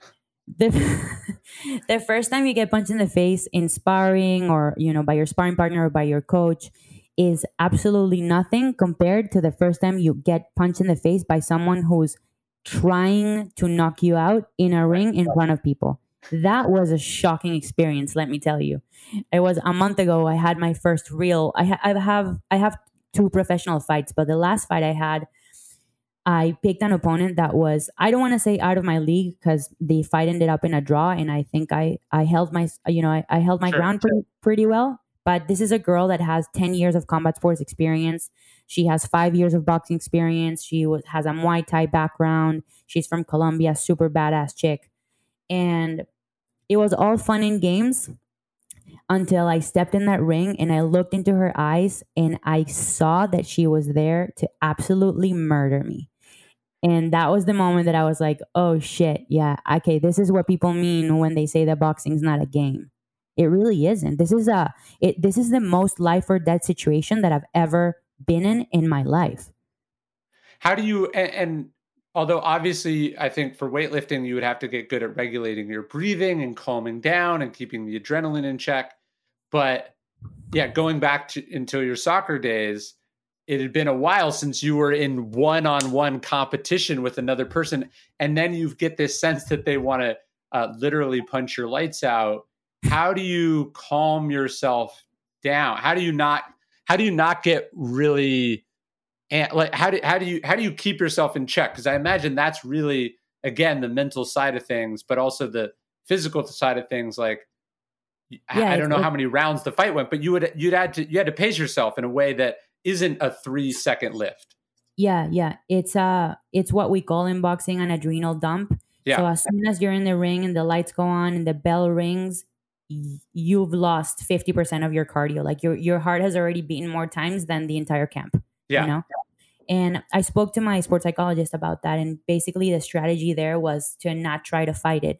the first time you get punched in the face in sparring or, by your sparring partner or by your coach is absolutely nothing compared to the first time you get punched in the face by someone who's trying to knock you out in a ring in front of people. That was a shocking experience, let me tell you. It was a month ago. I had my first real. I have two professional fights, but the last fight I had, I picked an opponent that was, I don't want to say out of my league, because the fight ended up in a draw, and I think I held my, I held my Sure. ground pretty well. But this is a girl that has 10 years of combat sports experience. She has 5 years of boxing experience. Has a Muay Thai background. She's from Colombia, super badass chick. And it was all fun and games until I stepped in that ring and I looked into her eyes and I saw that she was there to absolutely murder me. And that was the moment that I was like, oh shit, yeah, okay, this is what people mean when they say that boxing's not a game. It really isn't. This is the most life or death situation that I've ever been in my life. How do you, and although obviously I think for weightlifting, you would have to get good at regulating your breathing and calming down and keeping the adrenaline in check. But yeah, going back into your soccer days, it had been a while since you were in one-on-one competition with another person. And then you get this sense that they want to literally punch your lights out. How do you calm yourself down? How do you not get really, and like, how do you keep yourself in check? Because I imagine that's really, again, the mental side of things, but also the physical side of things. Like, yeah, I don't know how many rounds the fight went, but you had to pace yourself in a way that isn't a 3-second lift. Yeah. It's what we call in boxing an adrenal dump. Yeah. So as soon as you're in the ring and the lights go on and the bell rings, you've lost 50% of your cardio. Like your heart has already beaten more times than the entire camp. Yeah. You know? And I spoke to my sports psychologist about that. And basically the strategy there was to not try to fight it.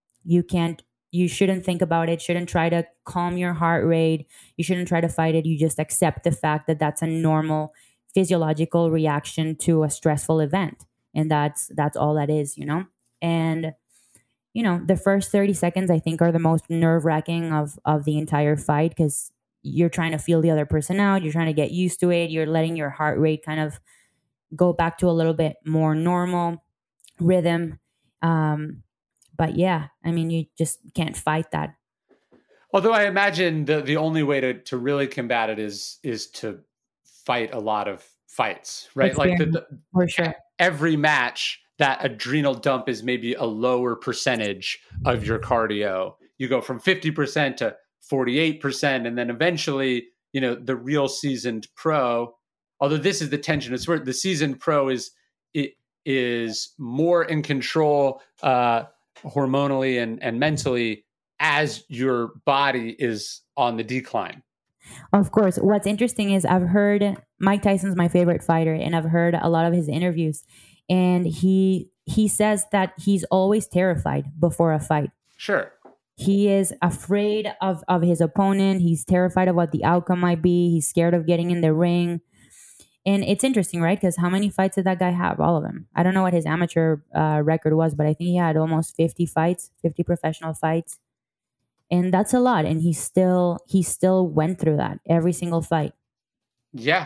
You shouldn't think about it. Shouldn't try to calm your heart rate. You shouldn't try to fight it. You just accept the fact that that's a normal physiological reaction to a stressful event. And that's all that is, And, the first 30 seconds, I think, are the most nerve-wracking of the entire fight, because you're trying to feel the other person out. You're trying to get used to it. You're letting your heart rate kind of go back to a little bit more normal rhythm. But yeah, I mean, you just can't fight that. Although I imagine the only way to really combat it is to fight a lot of fights, right? Like for sure. Every match, that adrenal dump is maybe a lower percentage of your cardio. You go from 50% to 48%, and then eventually, the real seasoned pro. Although this is the tension, it's where the seasoned pro is more in control hormonally and mentally as your body is on the decline. Of course. What's interesting is I've heard Mike Tyson's my favorite fighter, and I've heard a lot of his interviews, and he says that he's always terrified before a fight. Sure. He is afraid of his opponent. He's terrified of what the outcome might be. He's scared of getting in the ring. And it's interesting, right? Because how many fights did that guy have? All of them. I don't know what his amateur record was, but I think he had almost 50 fights, 50 professional fights. And that's a lot. And he still went through that every single fight. Yeah.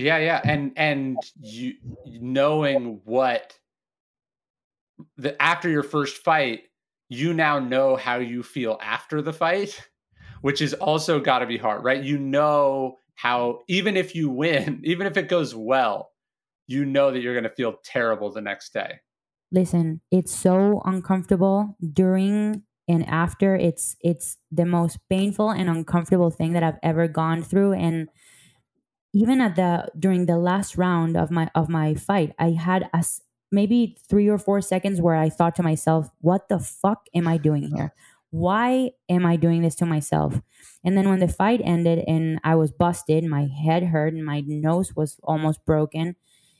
And you knowing what after your first fight, you now know how you feel after the fight, which is also got to be hard, right? How, even if you win, even if it goes well, you know that you're going to feel terrible the next day. Listen, it's so uncomfortable during and after. It's the most painful and uncomfortable thing that I've ever gone through. And even during the last round of my fight, I had maybe 3 or 4 seconds where I thought to myself, what the fuck am I doing here? Why am I doing this to myself? And then when the fight ended and I was busted, my head hurt and my nose was almost broken,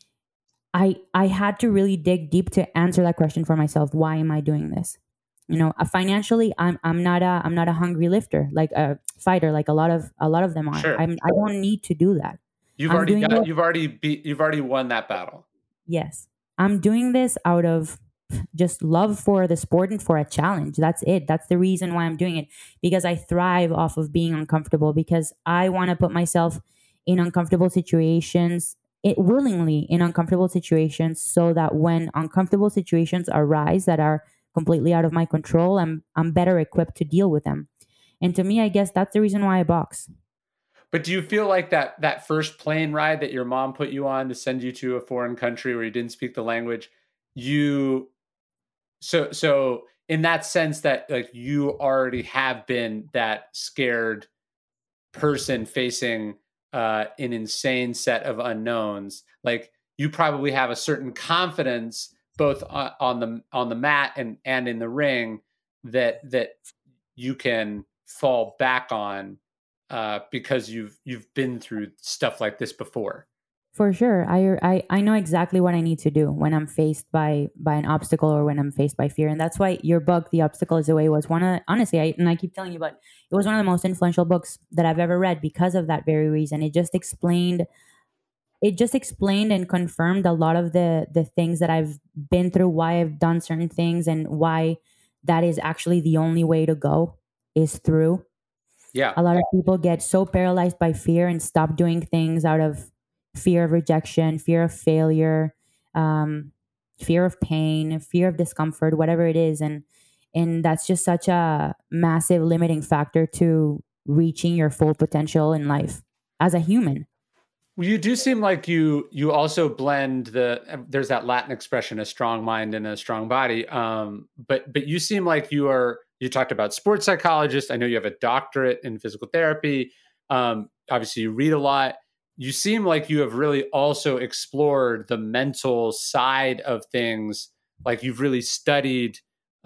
I had to really dig deep to answer that question for myself. Why am I doing this? Financially, I'm not a hungry lifter, like a fighter, like a lot of them are. Sure. I don't need to do that. You've already won that battle. Yes. I'm doing this out of just love for the sport and for a challenge. That's it. That's the reason why I'm doing it, because I thrive off of being uncomfortable, because I want to put myself in uncomfortable situations it willingly in uncomfortable situations, so that when uncomfortable situations arise that are completely out of my control, I'm better equipped to deal with them. And to me, I guess that's the reason why I box. But do you feel like that first plane ride that your mom put you on to send you to a foreign country where you didn't speak the language, so in that sense that like you already have been that scared person facing an insane set of unknowns, like you probably have a certain confidence both on the mat and in the ring that you can fall back on because you've been through stuff like this before. For sure. I know exactly what I need to do when I'm faced by an obstacle or when I'm faced by fear. And that's why your book, The Obstacle is the Way, was honestly, I keep telling you, but it was one of the most influential books that I've ever read because of that very reason. It just explained and confirmed a lot of the things that I've been through, why I've done certain things, and why that is actually the only way to go is through. Yeah. A lot of people get so paralyzed by fear and stop doing things out of fear of rejection, fear of failure, fear of pain, fear of discomfort, whatever it is. And that's just such a massive limiting factor to reaching your full potential in life as a human. Well, you do seem like you also blend there's that Latin expression, a strong mind and a strong body. But you seem like you talked about sports psychologist. I know you have a doctorate in physical therapy. Obviously you read a lot. You seem like you have really also explored the mental side of things. Like you've really studied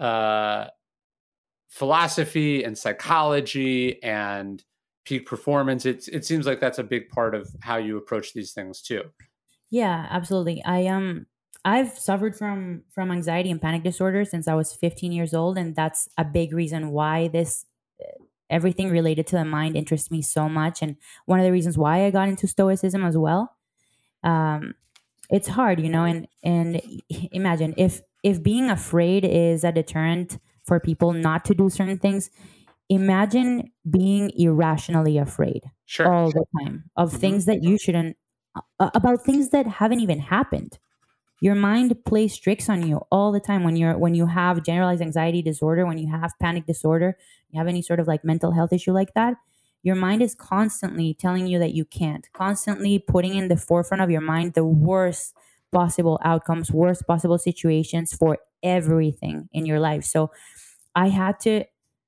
philosophy and psychology and peak performance. It seems like that's a big part of how you approach these things too. Yeah, absolutely. I've suffered from anxiety and panic disorder since I was 15 years old, and that's a big reason why everything related to the mind interests me so much, and one of the reasons why I got into Stoicism as well. It's hard, and imagine if being afraid is a deterrent for people not to do certain things. Imagine being irrationally afraid all the time of things that you shouldn't, about things that haven't even happened. Your mind plays tricks on you all the time when you have generalized anxiety disorder, when you have panic disorder, you have any sort of like mental health issue like that. Your mind is constantly telling you that you can't, constantly putting in the forefront of your mind the worst possible outcomes, worst possible situations for everything in your life. So I had to,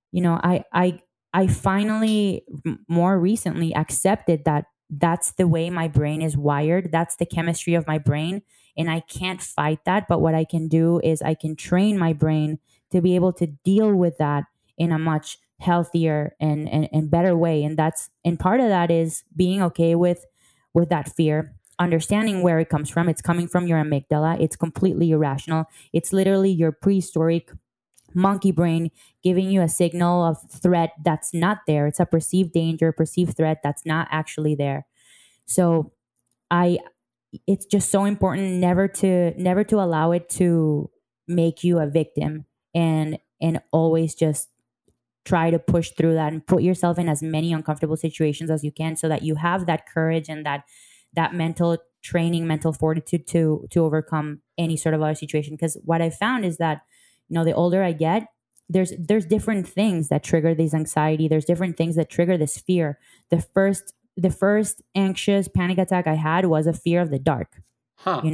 I finally more recently accepted that that's the way my brain is wired. That's the chemistry of my brain. And I can't fight that. But what I can do is I can train my brain to be able to deal with that in a much healthier and better way. And part of that is being okay with that fear, understanding where it comes from. It's coming from your amygdala. It's completely irrational. It's literally your prehistoric monkey brain giving you a signal of threat that's not there. It's a perceived danger, perceived threat that's not actually there. So it's just so important never to allow it to make you a victim, and always just try to push through that and put yourself in as many uncomfortable situations as you can, so that you have that courage and that mental training, mental fortitude to overcome any sort of other situation. Because what I found is that, the older I get, there's different things that trigger this anxiety. There's different things that trigger this fear. The first anxious panic attack I had was a fear of the dark. Huh.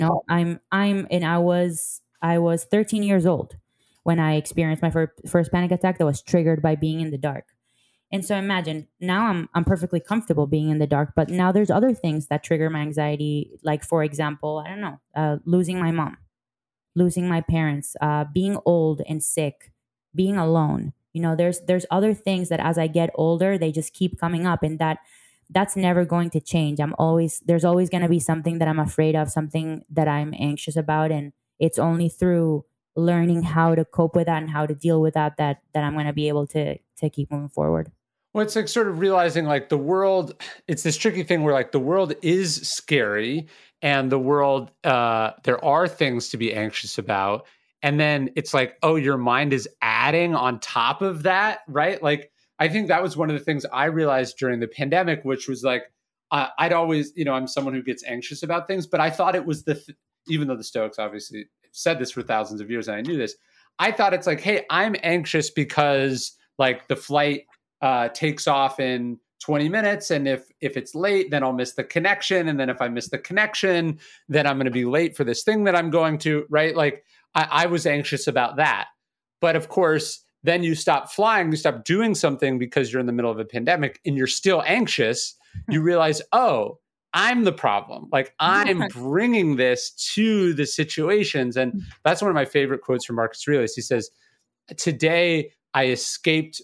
I was 13 years old when I experienced my first panic attack that was triggered by being in the dark. And so imagine now I'm perfectly comfortable being in the dark, but now there's other things that trigger my anxiety. Like, for example, I don't know, losing my mom, losing my parents, being old and sick, being alone. There's other things that as I get older, they just keep coming up, and that's never going to change. There's always going to be something that I'm afraid of, something that I'm anxious about. And it's only through learning how to cope with that and how to deal with that I'm going to be able to keep moving forward. Well, it's like sort of realizing like the world, it's this tricky thing where like the world is scary, and the world, there are things to be anxious about. And then it's like, oh, your mind is adding on top of that, right? Like, I think that was one of the things I realized during the pandemic, which was like, I'd always, I'm someone who gets anxious about things, but I thought it was even though the Stoics obviously said this for thousands of years and I knew this, I thought it's like, hey, I'm anxious because like the flight takes off in 20 minutes. And if it's late, then I'll miss the connection. And then if I miss the connection, then I'm going to be late for this thing that I'm going to, right? Like I was anxious about that. But of course, then you stop flying, you stop doing something because you're in the middle of a pandemic and you're still anxious. You realize, oh, I'm the problem. Like I'm bringing this to the situations. And that's one of my favorite quotes from Marcus Aurelius. He says, today I escaped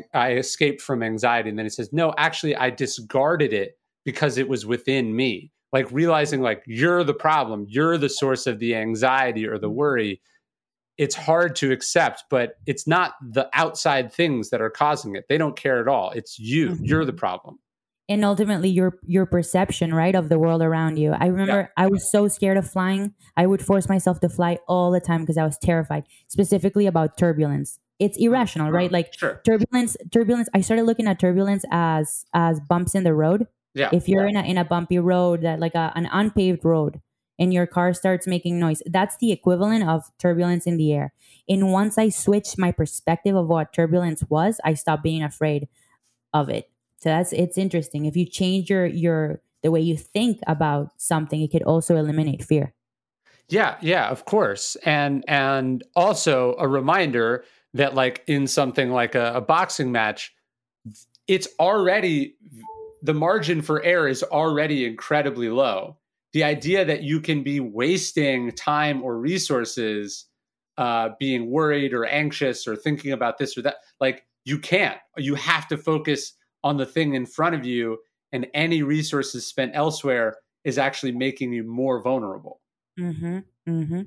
from anxiety. And then he says, no, actually I discarded it because it was within me. Like realizing like you're the problem, you're the source of the anxiety or the worry. It's hard to accept, but it's not the outside things that are causing it. They don't care at all. It's you. You're the problem. And ultimately your perception, right, of the world around you. I remember I was so scared of flying. I would force myself to fly all the time because I was terrified, specifically about turbulence. It's irrational, right? Like turbulence. I started looking at turbulence as bumps in the road. Yeah. If you're in a bumpy road, that like an unpaved road, and your car starts making noise, that's the equivalent of turbulence in the air. And once I switched my perspective of what turbulence was, I stopped being afraid of it. So it's interesting. If you change the way you think about something, it could also eliminate fear. Yeah, of course. And also a reminder that like in something like a boxing match, it's already, the margin for error is already incredibly low. The idea that you can be wasting time or resources being worried or anxious or thinking about this or that, like you can't. You have to focus on the thing in front of you, and any resources spent elsewhere is actually making you more vulnerable. Mm-hmm. Mm-hmm.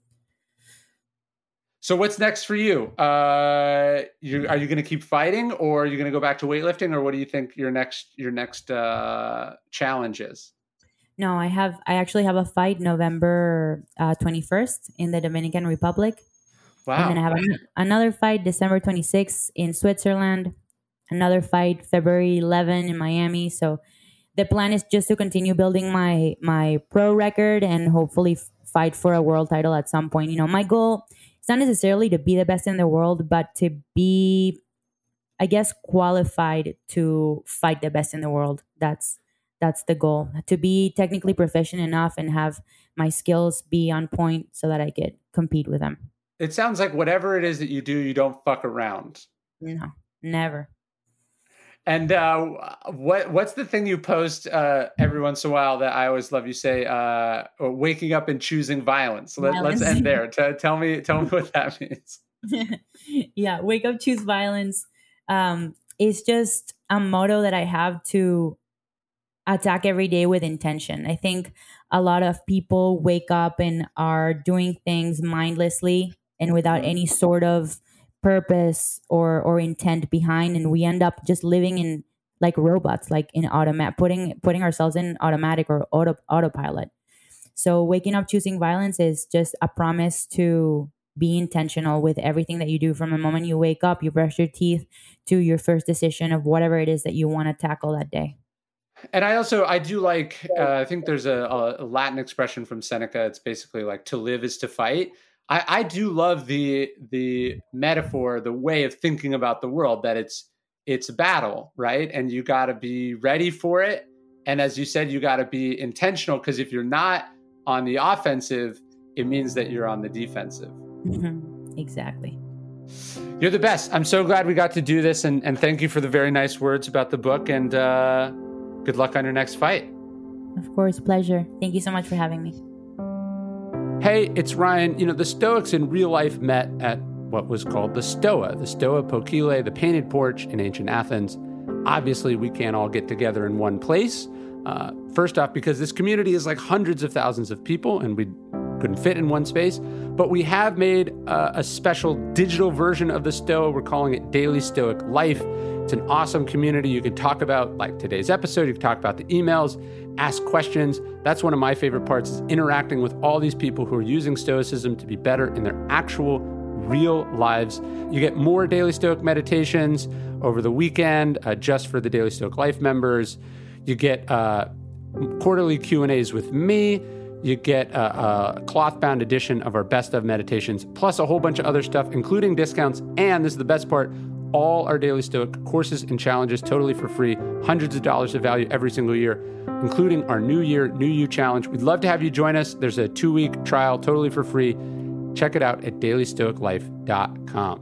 So what's next for you? Are you going to keep fighting, or are you going to go back to weightlifting, or what do you think your next challenge is? No, I actually have a fight November 21st in the Dominican Republic. Wow. And then I have another fight December 26th in Switzerland. Another fight February 11 in Miami. So the plan is just to continue building my pro record and hopefully fight for a world title at some point. You know, my goal is not necessarily to be the best in the world, but to be, I guess, qualified to fight the best in the world. That's the goal, to be technically proficient enough and have my skills be on point so that I could compete with them. It sounds like whatever it is that you do, you don't fuck around. No, never. And what's the thing you post every once in a while that I always love? You say, waking up and choosing violence. So let's end there. Tell me what that means. Yeah, wake up, choose violence. It's just a motto that I have to attack every day with intention. I think a lot of people wake up and are doing things mindlessly and without any sort of purpose or intent behind, and we end up just living in like robots, like in putting ourselves in automatic or autopilot. So waking up choosing violence is just a promise to be intentional with everything that you do, from the moment you wake up, you brush your teeth, to your first decision of whatever it is that you want to tackle that day. And I do like, I think there's a Latin expression from Seneca. It's basically like, to live is to fight. I do love the metaphor, the way of thinking about the world, that it's a battle, right? And you got to be ready for it. And as you said, you got to be intentional, because if you're not on the offensive, it means that you're on the defensive. Mm-hmm. Exactly. You're the best. I'm so glad we got to do this. And thank you for the very nice words about the book. And good luck on your next fight. Of course. Pleasure. Thank you so much for having me. Hey, it's Ryan. You know, the Stoics in real life met at what was called the Stoa Poikile, the painted porch in ancient Athens. Obviously, we can't all get together in one place. First off, because this community is like hundreds of thousands of people and we couldn't fit in one space. But we have made a special digital version of the Stoa. We're calling it Daily Stoic Life. It's an awesome community. You can talk about, like today's episode, you can talk about the emails, ask questions. That's one of my favorite parts, is interacting with all these people who are using Stoicism to be better in their actual real lives. You get more Daily Stoic meditations over the weekend just for the Daily Stoic Life members. You get quarterly Q&As with me. You get a cloth-bound edition of our Best of Meditations, plus a whole bunch of other stuff, including discounts. And this is the best part, all our Daily Stoic courses and challenges totally for free, hundreds of dollars of value every single year, including our New Year, New You Challenge. We'd love to have you join us. There's a 2-week trial totally for free. Check it out at dailystoiclife.com.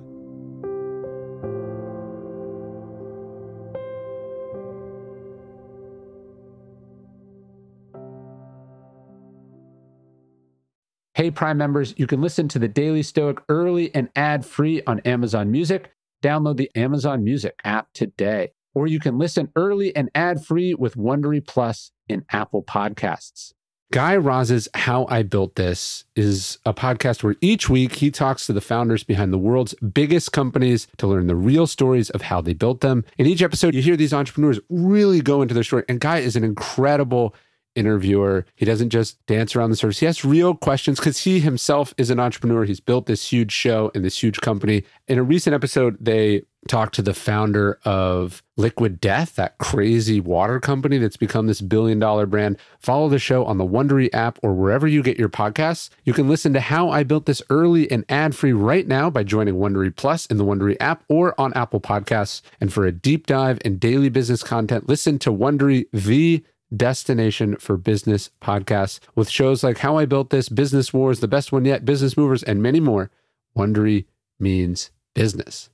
Hey, Prime members, you can listen to the Daily Stoic early and ad-free on Amazon Music. Download the Amazon Music app today. Or you can listen early and ad-free with Wondery Plus in Apple Podcasts. Guy Raz's How I Built This is a podcast where each week he talks to the founders behind the world's biggest companies to learn the real stories of how they built them. In each episode, you hear these entrepreneurs really go into their story. And Guy is an incredible interviewer. He doesn't just dance around the surface. He asks real questions because he himself is an entrepreneur. He's built this huge show and this huge company. In a recent episode, they talked to the founder of Liquid Death, that crazy water company that's become this billion-dollar brand. Follow the show on the Wondery app or wherever you get your podcasts. You can listen to How I Built This early and ad-free right now by joining Wondery Plus in the Wondery app or on Apple Podcasts. And for a deep dive in daily business content, listen to Wondery, the destination for business podcasts, with shows like How I Built This, Business Wars, The Best One Yet, Business Movers, and many more. Wondery means business.